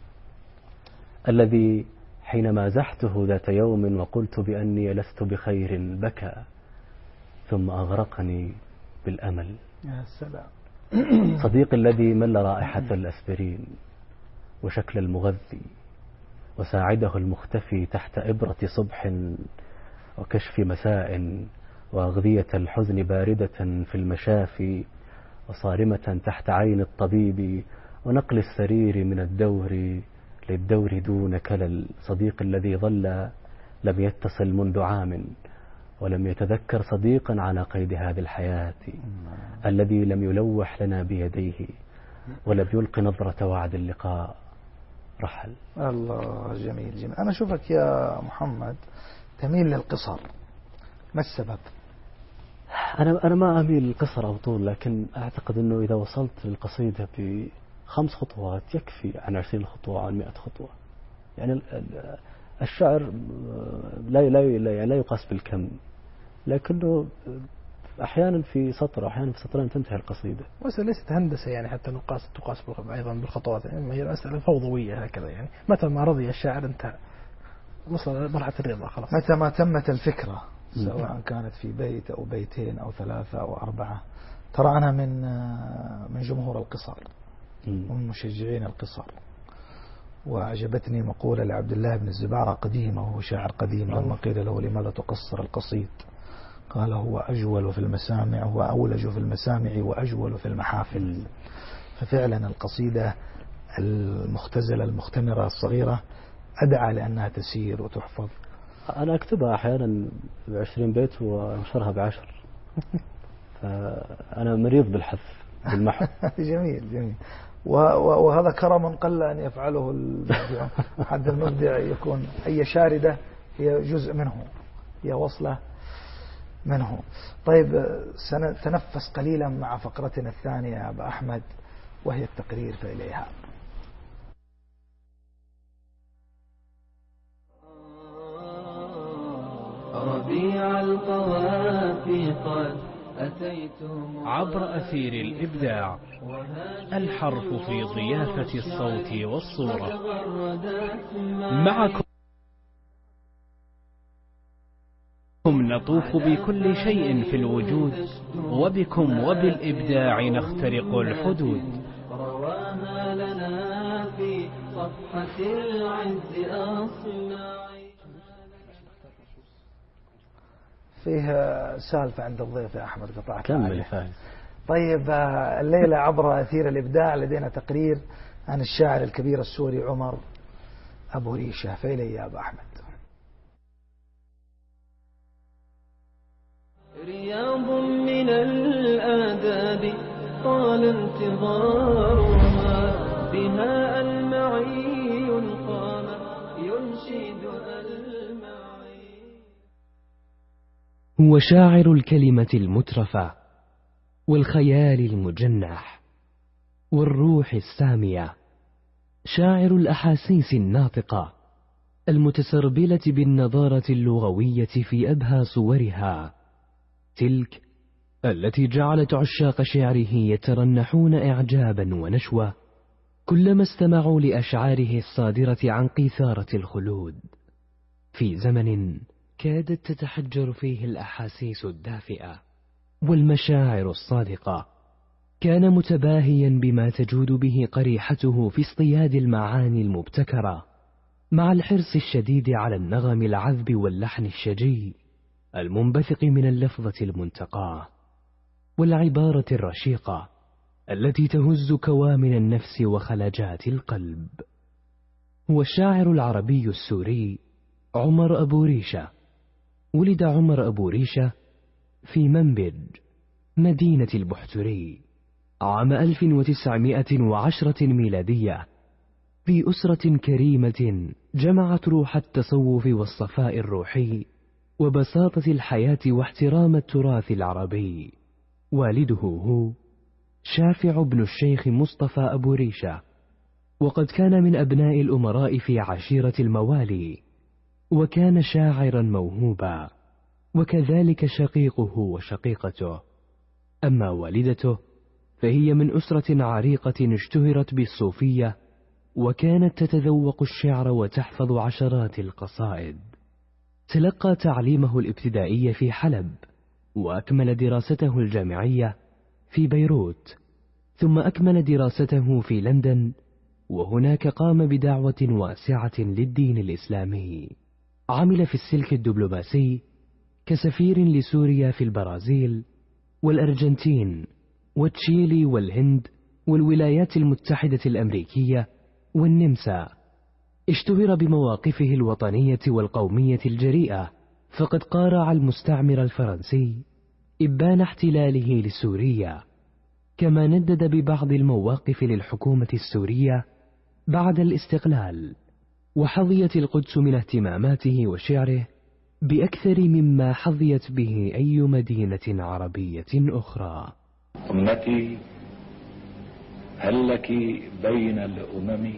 الذي حينما زحته ذات يوم وقلت بأني لست بخير بكى، ثم أغرقني بالأمل. يا سلام. صديق الذي مل رائحة الأسبرين وشكل المغذي، وساعده المختفي تحت إبرة صبح وكشف مساء، وأغذية الحزن باردة في المشافي وصارمة تحت عين الطبيب، ونقل السرير من الدور للدور دون كلل. صديق الذي ظل لم يتصل منذ عام، ولم يتذكر صديقا على قيد هذه الحياة، الذي لم يلوح لنا بيديه ولم يلق نظرة وعد اللقاء. رحل. الله جميل جميل. أنا أشوفك يا محمد تميل للقصر، ما السبب؟ أنا أنا ما أميل للقصر أو طول، لكن أعتقد أنه إذا وصلت للقصيدة بخمس خطوات يكفي عن عشرين خطوة عن مئة خطوة. يعني الشعر لا لا لا, لا يقاس بالكم، لكنه أحيانا في سطر أحيانا في سطرين تنتهي القصيدة. مسألة ليست هندسة يعني حتى نقاس تقاس أيضا بالخطوات، يعني هي مسألة فوضوية هكذا، يعني متى ما رضي الشاعر انتهى، وصل مرحلة الرضا خلاص. متى ما تمت الفكرة سواء كانت في بيت أو بيتين أو ثلاثة أو أربعة. ترى أنا من من جمهور القصر ومن مشجعين القصر، وأعجبتني مقولة لعبد الله بن الزبارة قديمة وهو شاعر قديم لما قيل له لماذا تقصر القصيد قال هو أجول في المسامع وأولج في المسامع وأجول في المحافل. ففعلا القصيدة المختزلة المختمرة الصغيرة أدعى لأنها تسير وتحفظ. أنا أكتبها أحيانا بعشرين بيت وأنشرها بعشر. فأنا مريض بالحث بالمحو. جميل جميل. وهذا كرم قل أن يفعله المبدع. حد المبدع يكون أي شاردة هي جزء منه، هي وصلة منه. طيب سنتنفس قليلا مع فقرتنا الثانية يا أبا أحمد وهي التقرير فإليها. ربيع القوافي قد أتيتم عبر أثير الإبداع، الحرف في ضيافة الصوت والصورة. معكم نطوف بكل شيء في الوجود، وبكم وبالإبداع نخترق الحدود. رواها لنا في صفحة العز أصنع. فيه سالفة عند الضيف يا أحمد قطعت. كمل فاهم. طيب الليلة عبر أثير الإبداع لدينا تقرير عن الشاعر الكبير السوري عمر أبو ريشة. فإلي يا أبو أحمد. رياض من الآداب طال انتظارها، بها المعي قام ينشد المعي. هو شاعر الكلمة المترفة والخيال المجنح والروح السامية، شاعر الأحاسيس الناطقة المتسربلة بالنضارة اللغوية في أبهى صورها، تلك التي جعلت عشاق شعره يترنحون إعجابا ونشوة كلما استمعوا لأشعاره الصادرة عن قيثارة الخلود، في زمن كادت تتحجر فيه الأحاسيس الدافئة والمشاعر الصادقة. كان متباهيا بما تجود به قريحته في اصطياد المعاني المبتكرة، مع الحرص الشديد على النغم العذب واللحن الشجي المنبثق من اللفظة المنتقاة والعبارة الرشيقة التي تهز كوامن النفس وخلجات القلب. هو الشاعر العربي السوري عمر أبو ريشة. ولد عمر أبو ريشة في منبج مدينة البحتري عام ألف وتسعمائة وعشرة ميلادية، في أسرة كريمة جمعت روح التصوف والصفاء الروحي وبساطة الحياة واحترام التراث العربي. والده هو شافع بن الشيخ مصطفى أبو ريشة، وقد كان من أبناء الأمراء في عشيرة الموالي، وكان شاعرا موهوبا، وكذلك شقيقه وشقيقته. أما والدته فهي من أسرة عريقة اشتهرت بالصوفية، وكانت تتذوق الشعر وتحفظ عشرات القصائد. تلقى تعليمه الابتدائي في حلب، وأكمل دراسته الجامعية في بيروت، ثم أكمل دراسته في لندن، وهناك قام بدعوة واسعة للدين الإسلامي. عمل في السلك الدبلوماسي كسفير لسوريا في البرازيل والأرجنتين وتشيلي والهند والولايات المتحدة الأمريكية والنمسا. اشتهر بمواقفه الوطنية والقومية الجريئة، فقد قارع المستعمر الفرنسي إبان احتلاله لسوريا، كما ندد ببعض المواقف للحكومة السورية بعد الاستقلال، وحظيت القدس من اهتماماته وشعره بأكثر مما حظيت به أي مدينة عربية أخرى. أمتي، هل لك بين الأمم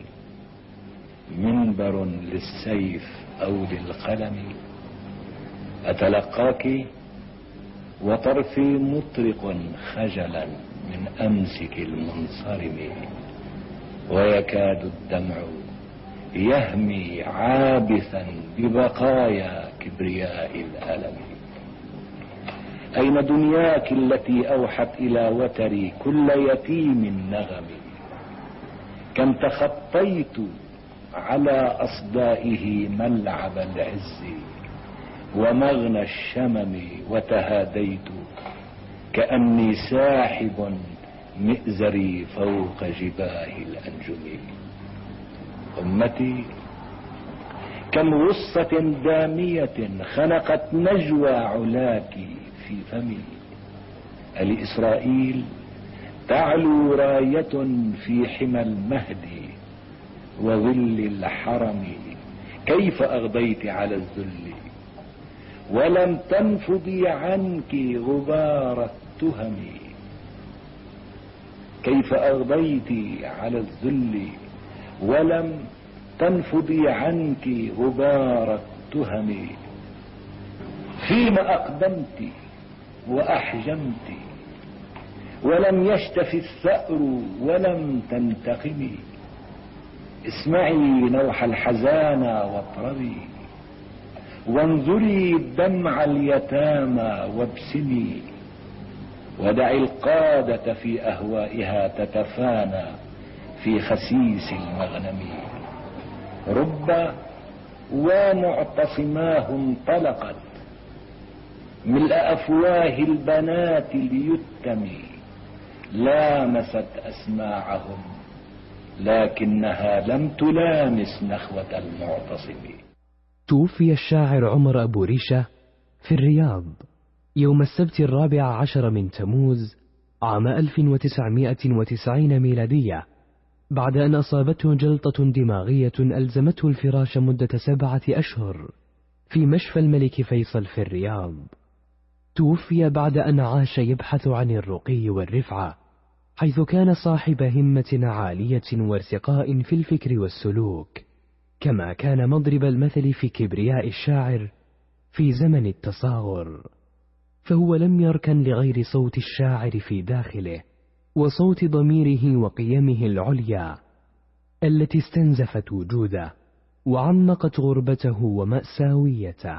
منبر للسيف أو للقلم؟ أتلقاك وطرفي مطرق خجلا من أمسك المنصرم، ويكاد الدمع يهمي عابثا ببقايا كبرياء الألم. أين دنياك التي أوحت إلى وتري كل يتيم نغم؟ كم تخطيت على أصدائه ملعب العز ومغنى الشمم، وتهاديت كأني ساحب مئزري فوق جباه الأنجم. أمتي كم غصة دامية خنقت نجوى علاك في فمي. لإسرائيل تعلو راية في حمى المهد وظل الحرم، كيف أغضيت على الذل ولم تنفضي عنك غبار التهم؟ كيف أغضيت على الذل ولم تنفضي عنك غبار التهم؟ فيما أقدمت وأحجمت ولم يشتف الثأر ولم تنتقمي. اسمعي نوح الحزان واطربي، وانظري دمع اليتامى وابسمي، ودعي القادة في أهوائها تتفانى في خسيس المغنم. رب ومعتصماه انطلقت ملء أفواه البنات ليتمي، لامست أسماعهم لكنها لم تلامس نخوة المعتصم. توفي الشاعر عمر أبو ريشة في الرياض يوم السبت الرابع عشر من تموز عام ألف وتسعمائة وتسعين ميلادية، بعد أن أصابته جلطة دماغية ألزمته الفراش مدة سبعة أشهر في مشفى الملك فيصل في الرياض. توفي بعد أن عاش يبحث عن الرقي والرفعة، حيث كان صاحب همة عالية وارتقاء في الفكر والسلوك، كما كان مضرب المثل في كبرياء الشاعر في زمن التصاغر، فهو لم يركن لغير صوت الشاعر في داخله وصوت ضميره وقيمه العليا التي استنزفت وجوده وعمقت غربته ومأساويته.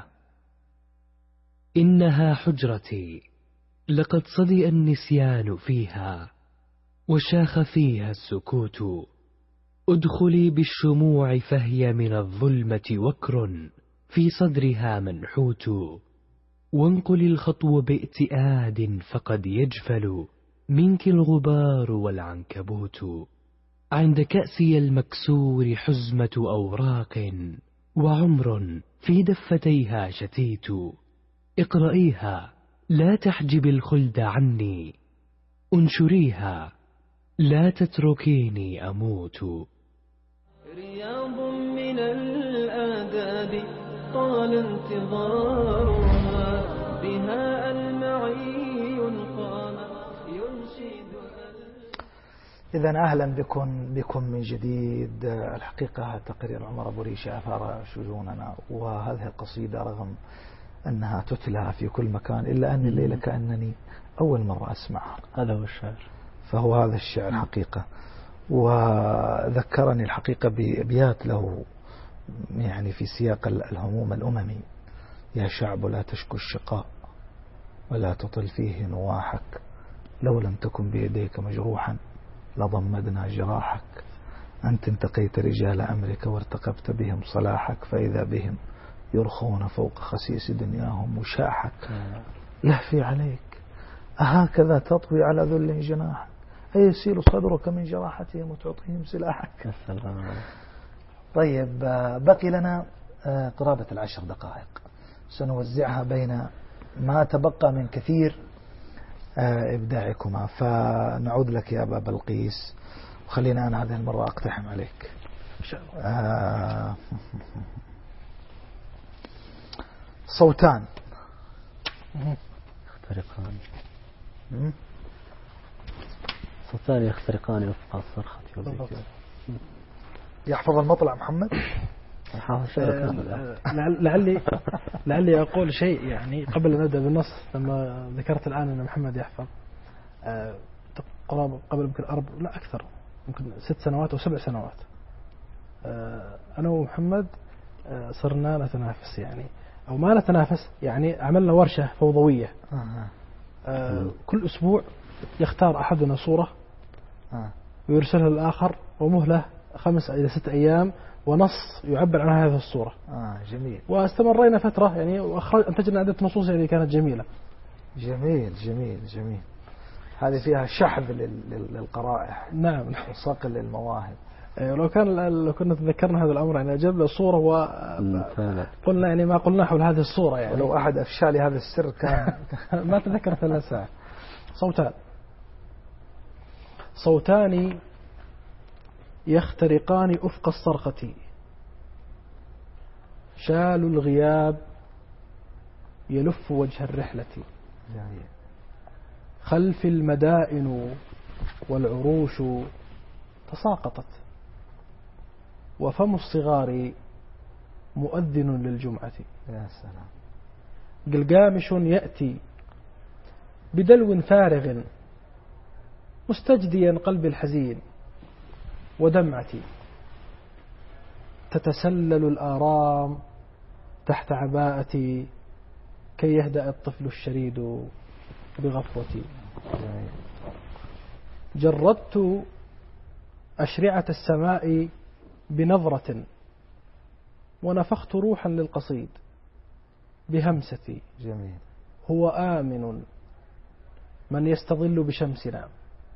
إنها حجرتي لقد صدئ النسيان فيها وشاخ فيها السكوت، ادخلي بالشموع فهي من الظلمة وكر في صدرها منحوت، وانقل الخطو بائتئاد فقد يجفل منك الغبار والعنكبوت. عند كأسي المكسور حزمة أوراق وعمر في دفتيها شتيت، اقرئيها لا تحجب الخلد عني، انشريها لا تتركيني أموت. رياض من الآداب طال انتظارها، بها المعي قام ينشد. إذن أهلا بكم بكم من جديد. الحقيقة تقرير عمر أبو ريشة أثار شجوننا، وهذه القصيدة رغم أنها تتلى في كل مكان إلا أن الليلة كأنني أول مرة أسمعها. هذا هو الشعر، فهو هذا الشعر حقيقة. وذكرني الحقيقة بأبيات له يعني في سياق الهموم الأممي: يا شعب لا تشكو الشقاء ولا تطل فيه نواحك، لو لم تكن بيديك مجروحا لضمدنا جراحك، أنت انتقيت رجال أمرك وارتقبت بهم صلاحك، فإذا بهم يرخون فوق خسيس دنياهم مشاحك. لهفي عليك أهكذا تطوي على ذل جناحك، أيسيل صدرك من جراحتهم وتعطيهم سلاحك. طيب، بقي لنا قرابة العشر دقائق سنوزعها بين ما تبقى من كثير إبداعكما، فنعود لك يا أبا بلقيس، وخلينا أنا هذه المرة أقتحم عليك. آه صوتان يخترقان صوتان يخترقان وفق الصرخة والذكر. يحفظ المطلع محمد. لعل- لعلي لعلي أقول شيء يعني قبل أن نبدأ بالنص. لما ذكرت الآن أن محمد يحفظ آه، قرابة قبل يمكن أربع لا أكثر يمكن ست سنوات أو سبع سنوات آه، أنا ومحمد آه، صرنا نتنافس يعني أو ما نتنافس يعني عملنا ورشة فوضوية. آه. آه، كل أسبوع يختار أحدنا صورة آه. ويرسلها للآخر ومهلة خمس إلى ست أيام ونص يعبر عن هذه الصورة. آه جميل واستمرينا فترة يعني وأخرج أنتجنا عدة نصوص يعني كانت جميلة. جميل جميل جميل. هذه فيها شحذ لل- لل- للقرائح نعم. وصقل للمواهب. آه، لو كان لو كنا تذكرنا هذا الأمر يعني جاب له صورة فعلا. وقلنا يعني ما قلنا حول هذه الصورة يعني ولو أحد أفشى لي هذا السر كان ما تذكر ثلاث ساعات. صوتان صوتان يخترقان أفق الصرخة شال الغياب يلف وجه الرحلة جميل. خلف المدائن والعروش تساقطت وفم الصغار مؤذن للجمعة. يا سلام. قلقامش يأتي بدلو فارغ مستجديا قلب الحزين ودمعتي تتسلل الآرام تحت عباءتي كي يهدأ الطفل الشريد بغفوتي. جردت أشرعة السماء بنظرة ونفخت روحا للقصيد بهمستي. جميل. هو آمن من يستظل بشمسنا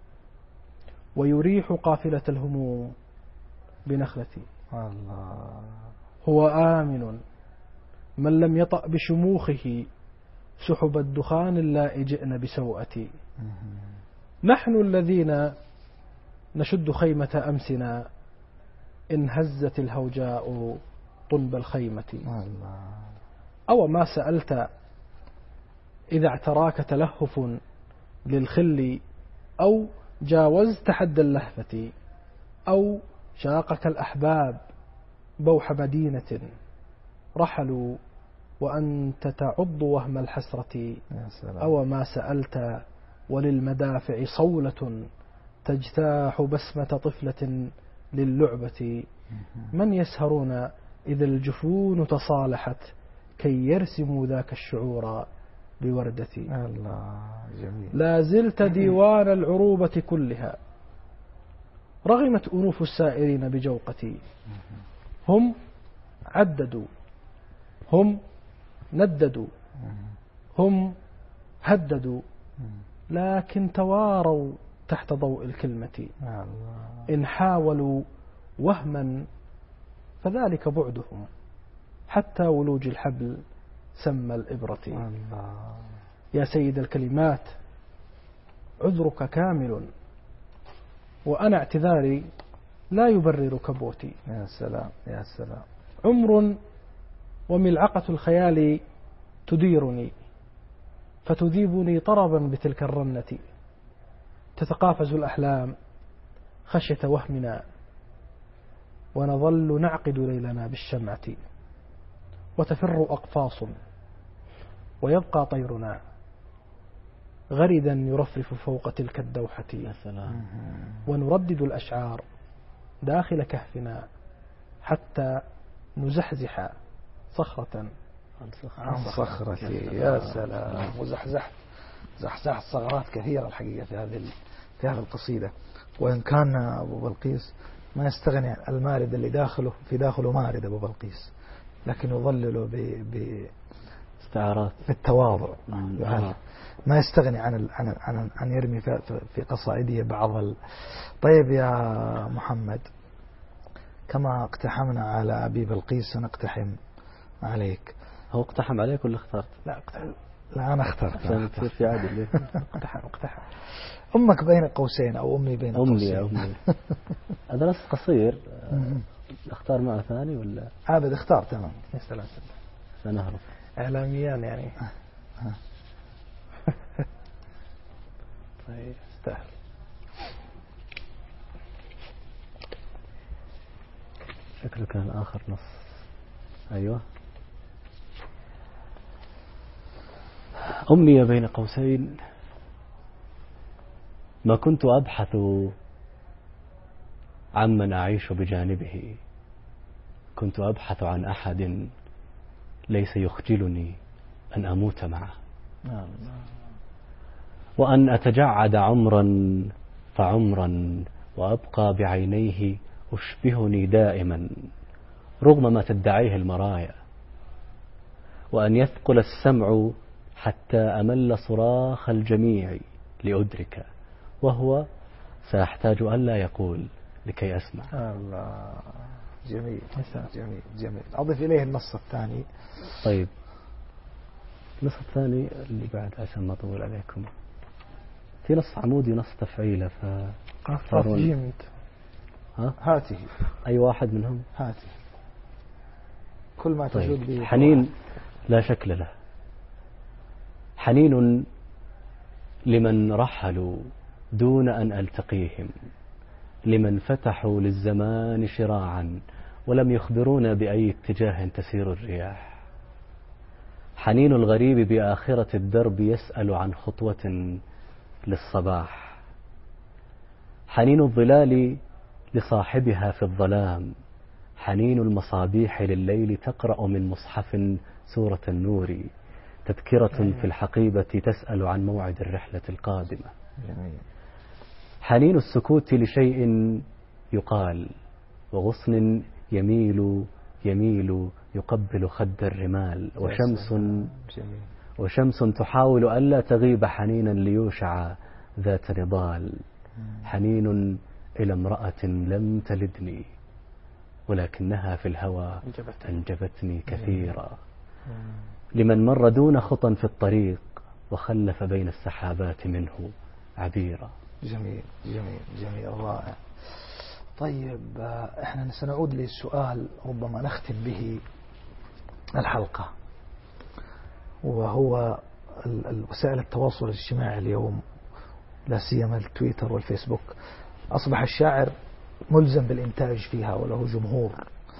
ويريح قافلة الهموم بنخلتي. الله. هو آمن من لم يطأ بشموخه سحب الدخان اللائي جئن بسوءتي. نحن الذين نشد خيمة أمسنا إن هزت الهوجاء طنب الخيمة. الله. أو ما سألت إذا اعتراك تلهف للخل أو جاوزت حد اللهفة أو شاقك الأحباب بوح مدينة رحلوا وأنت تعض وهم الحسرة. يا سلام. أو ما سألت وللمدافع صولة تجتاح بسمة طفلة للعبة من يسهرون إذا الجفون تصالحت كي يرسموا ذاك الشعور بوردتي. الله. جميل. لا زلت ديوان العروبة كلها رغمت أنوف السائرين بجوقتي. هم عددوا هم نددوا هم هددوا لكن تواروا تحت ضوء الكلمة. الله. إن حاولوا وهما فذلك بعدهم حتى ولوج الحبل سم الإبرة. الله. يا سيد الكلمات عذرك كامل وأنا اعتذاري لا يبرر كبوتي. يا سلام. يا سلام. عمر وملعقة الخيال تديرني فتذيبني طربا بتلك الرنة تتقافز الأحلام خشية وهمنا ونظل نعقد ليلنا بالشمعة وتفر أقفاص ويبقى طيرنا غردا يرفرف فوق تلك الدوحة. يا سلام. ونردد الأشعار داخل كهفنا حتى نزحزح صخرة عن صخرتي. يا سلام. وزحزحت زحزحت صغرات كثيرة الحقيقة في هذه في هذه القصيدة. وإن كان أبو بلقيس ما يستغني عن المارد اللي داخله في داخله مارد أبو بلقيس لكن يظلله ب ب استعارات في التواضع. آه. ما يستغني عن ال عن عن عن يرمي في, في قصائده بعض ال... طيب يا محمد كما اقتحمنا على أبي بلقيس سنقتحم عليك. هو اقتحم عليك ولا اخترت؟ لا اقتحم. لا أنا اخترت. عشان تصير في عادل ليه؟ اقتحم اقتحم. أمك بين قوسين أو أمي بين أمي قوسين. يا أمي. هذا نص قصير. اختار معه ثاني ولا؟ عابد اختار. تمام. يا سلام. سنهرب. إعلاميان يعني. طيب استاهل. شكله كان آخر نص أيوة. أمنية بين قوسين: ما كنت أبحث عمن أعيش بجانبه، كنت أبحث عن أحد ليس يخجلني أن أموت معه، وأن أتجعد عمرا فعمرا وأبقى بعينيه أشبهني دائما رغم ما تدعيه المرايا، وأن يثقل السمع حتى أمل صراخ الجميع لأدرك، وهو سأحتاج ألا يقول لكي أسمع. الله، جميل جميل جميل. أضف إليه النص الثاني. طيب، النص الثاني اللي بعد عشان ما أطول عليكم، في نص عمودي ونص تفعيله، ف قاف جيم. ها؟ هاته. أي واحد منهم؟ هاته. كل ما طيب. تجود به. حنين لا شكل له، حنين لمن رحلوا دون أن ألتقيهم، لمن فتحوا للزمان شراعا ولم يخبرونا بأي اتجاه تسير الرياح، حنين الغريب بآخرة الدرب يسأل عن خطوة للصباح، حنين الظلال لصاحبها في الظلام، حنين المصابيح لليل تقرأ من مصحف سورة النور، تذكرة في الحقيبة تسأل عن موعد الرحلة القادمة، حنين السكوت لشيء يقال، وغصن يميل يميل يقبل خد الرمال، وشمس وشمس تحاول ألا تغيب حنينا ليوشع ذات نضال، حنين إلى امرأة لم تلدني ولكنها في الهوى أنجبتني كثيرا، لمن مر دون خطى في الطريق وخلف بين السحابات منه عبيرا. جميل جميل جميل رائع. طيب، احنا سنعود للسؤال ربما نختم به الحلقة، وهو وسائل التواصل الاجتماعي اليوم، لا سيما التويتر والفيسبوك، أصبح الشاعر ملزم بالإنتاج فيها وله جمهور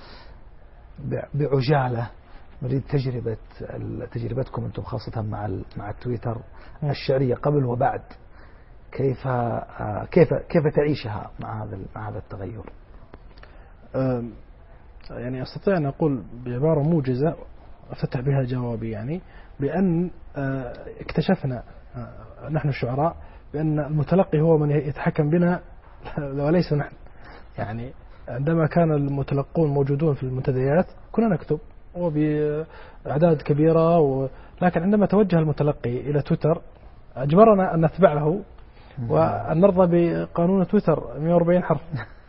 بعجالة. نريد تجربة تجربتكم أنتم خاصة مع مع التويتر الشعرية قبل وبعد، كيف كيف كيف تعيشها مع هذا مع هذا التغير؟ يعني أستطيع أن أقول بعبارة موجزة أفتح بها جوابي، يعني بأن اكتشفنا نحن الشعراء بأن المتلقي هو من يتحكم بنا وليس نحن. يعني عندما كان المتلقون موجودون في المنتديات كنا نكتب وبأعداد كبيرة و... لكن عندما توجه المتلقي إلى تويتر أجبرنا أن نتبع له وأن نرضى بقانون تويتر مئة وأربعين حرف.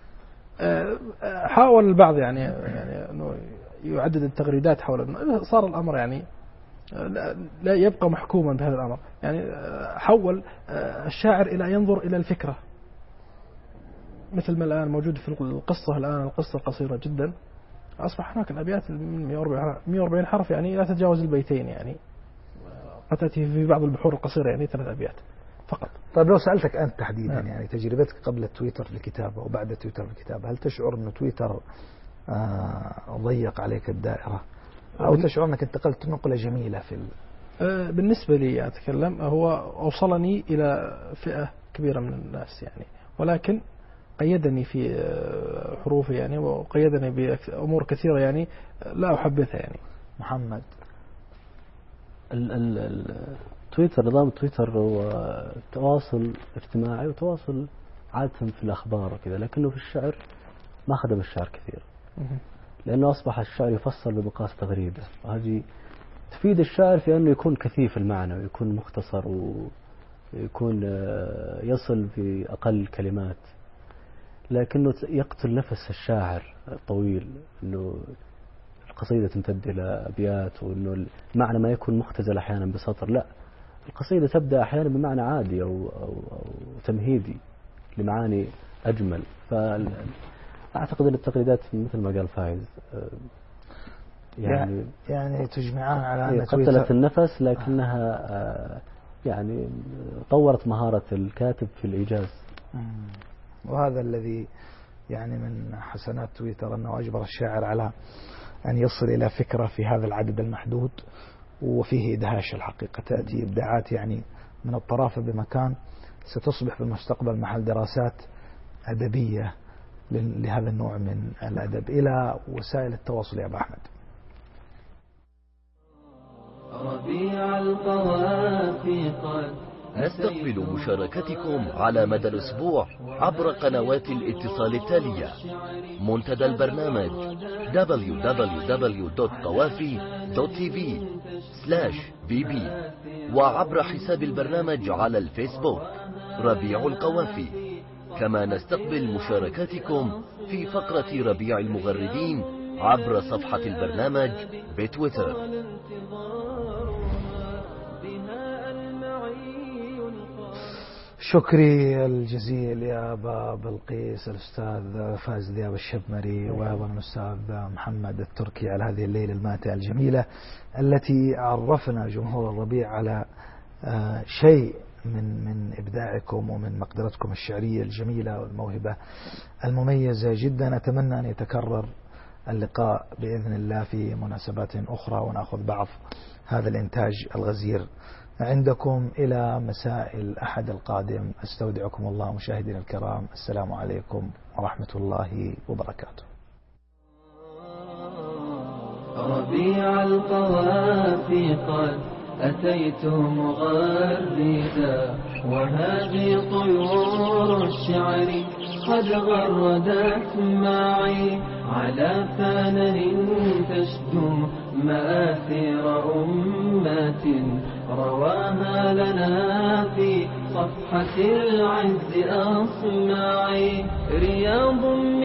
حاول البعض يعني يعني أنه يعدد التغريدات حول، صار الأمر يعني لا يبقى محكوما بهذا الأمر. يعني حول الشاعر إلى ينظر إلى الفكرة، مثل ما الآن موجود في القصة. الآن القصة قصيرة جدا، أصبح هناك الأبيات من مئة وأربعين حرف، يعني لا تتجاوز البيتين، يعني قد تأتي في بعض البحور القصيرة يعني ثلاث أبيات فقط. طيب، لو سألتك أنت تحديدا، نعم. يعني تجربتك قبل التويتر في الكتابة وبعد التويتر في الكتابة، هل تشعر أن تويتر آه ضيق عليك الدائرة، أو تشعر أنك انتقلت نقلة جميلة في ال... آه بالنسبة لي أتكلم، هو أوصلني إلى فئة كبيرة من الناس يعني، ولكن قيدني في حروفي يعني، وقيدني بأمور كثيرة يعني لا أحبذها يعني. محمد، التويتر، نظام تويتر هو تواصل اجتماعي وتواصل عادة في الأخبار وكذا، لكنه في الشعر ما خدم الشعر كثير، لأنه أصبح الشعر يفصل بمقاس تغريدة، وهذه تفيد الشعر في أنه يكون كثيف المعنى ويكون مختصر ويكون يصل في أقل كلمات، لكنه يقتل نفس الشاعر الطويل، أنه القصيدة تمتد إلى أبيات، وأنه المعنى ما يكون مختزل أحيانا بسطر، لا، القصيدة تبدأ أحيانا بمعنى عادي أو, أو, أو تمهيدي لمعاني أجمل. فأعتقد أن التقليدات مثل ما قال فايز يعني يعني تجمعان على أن قتلت النفس، لكنها يعني طورت مهارة الكاتب في الإيجاز. وهذا الذي يعني من حسنات تويتر أنه أجبر الشاعر على أن يصل إلى فكرة في هذا العدد المحدود، وفيه إدهاش الحقيقة. تأتي إبداعات يعني من الطرافة بمكان ستصبح في المستقبل محل دراسات أدبية لهذا النوع من الأدب. إلى وسائل التواصل يا أبا أحمد. ربيع القوافي قد نستقبل مشاركتكم على مدى الأسبوع عبر قنوات الاتصال التالية: منتدى البرنامج دبليو دبليو دبليو دوت قوافي دوت تي في سلاش بي بي، وعبر حساب البرنامج على الفيسبوك ربيع القوافي. كما نستقبل مشاركتكم في فقرة ربيع المغردين عبر صفحة البرنامج بتويتر. شكري الجزيل يا أبا بلقيس الأستاذ فايز ذياب الشبمري، وأيضا الأستاذ محمد التركي على هذه الليلة الماتعة الجميلة التي عرفنا جمهور الربيع على شيء من من إبداعكم ومن مقدرتكم الشعرية الجميلة والموهبة المميزة جدا. أتمنى أن يتكرر اللقاء بإذن الله في مناسبات أخرى ونأخذ بعض هذا الإنتاج الغزير عندكم. إلى مساء الأحد القادم أستودعكم الله مشاهدينا الكرام. السلام عليكم ورحمة الله وبركاته. ربيع القوافي قد أتيت مغرددا، وهذه طيور الشعر قد غردت معي على فانه تشدو مآثير أمات رواها لنا في صفحة العز أصمعي. رياض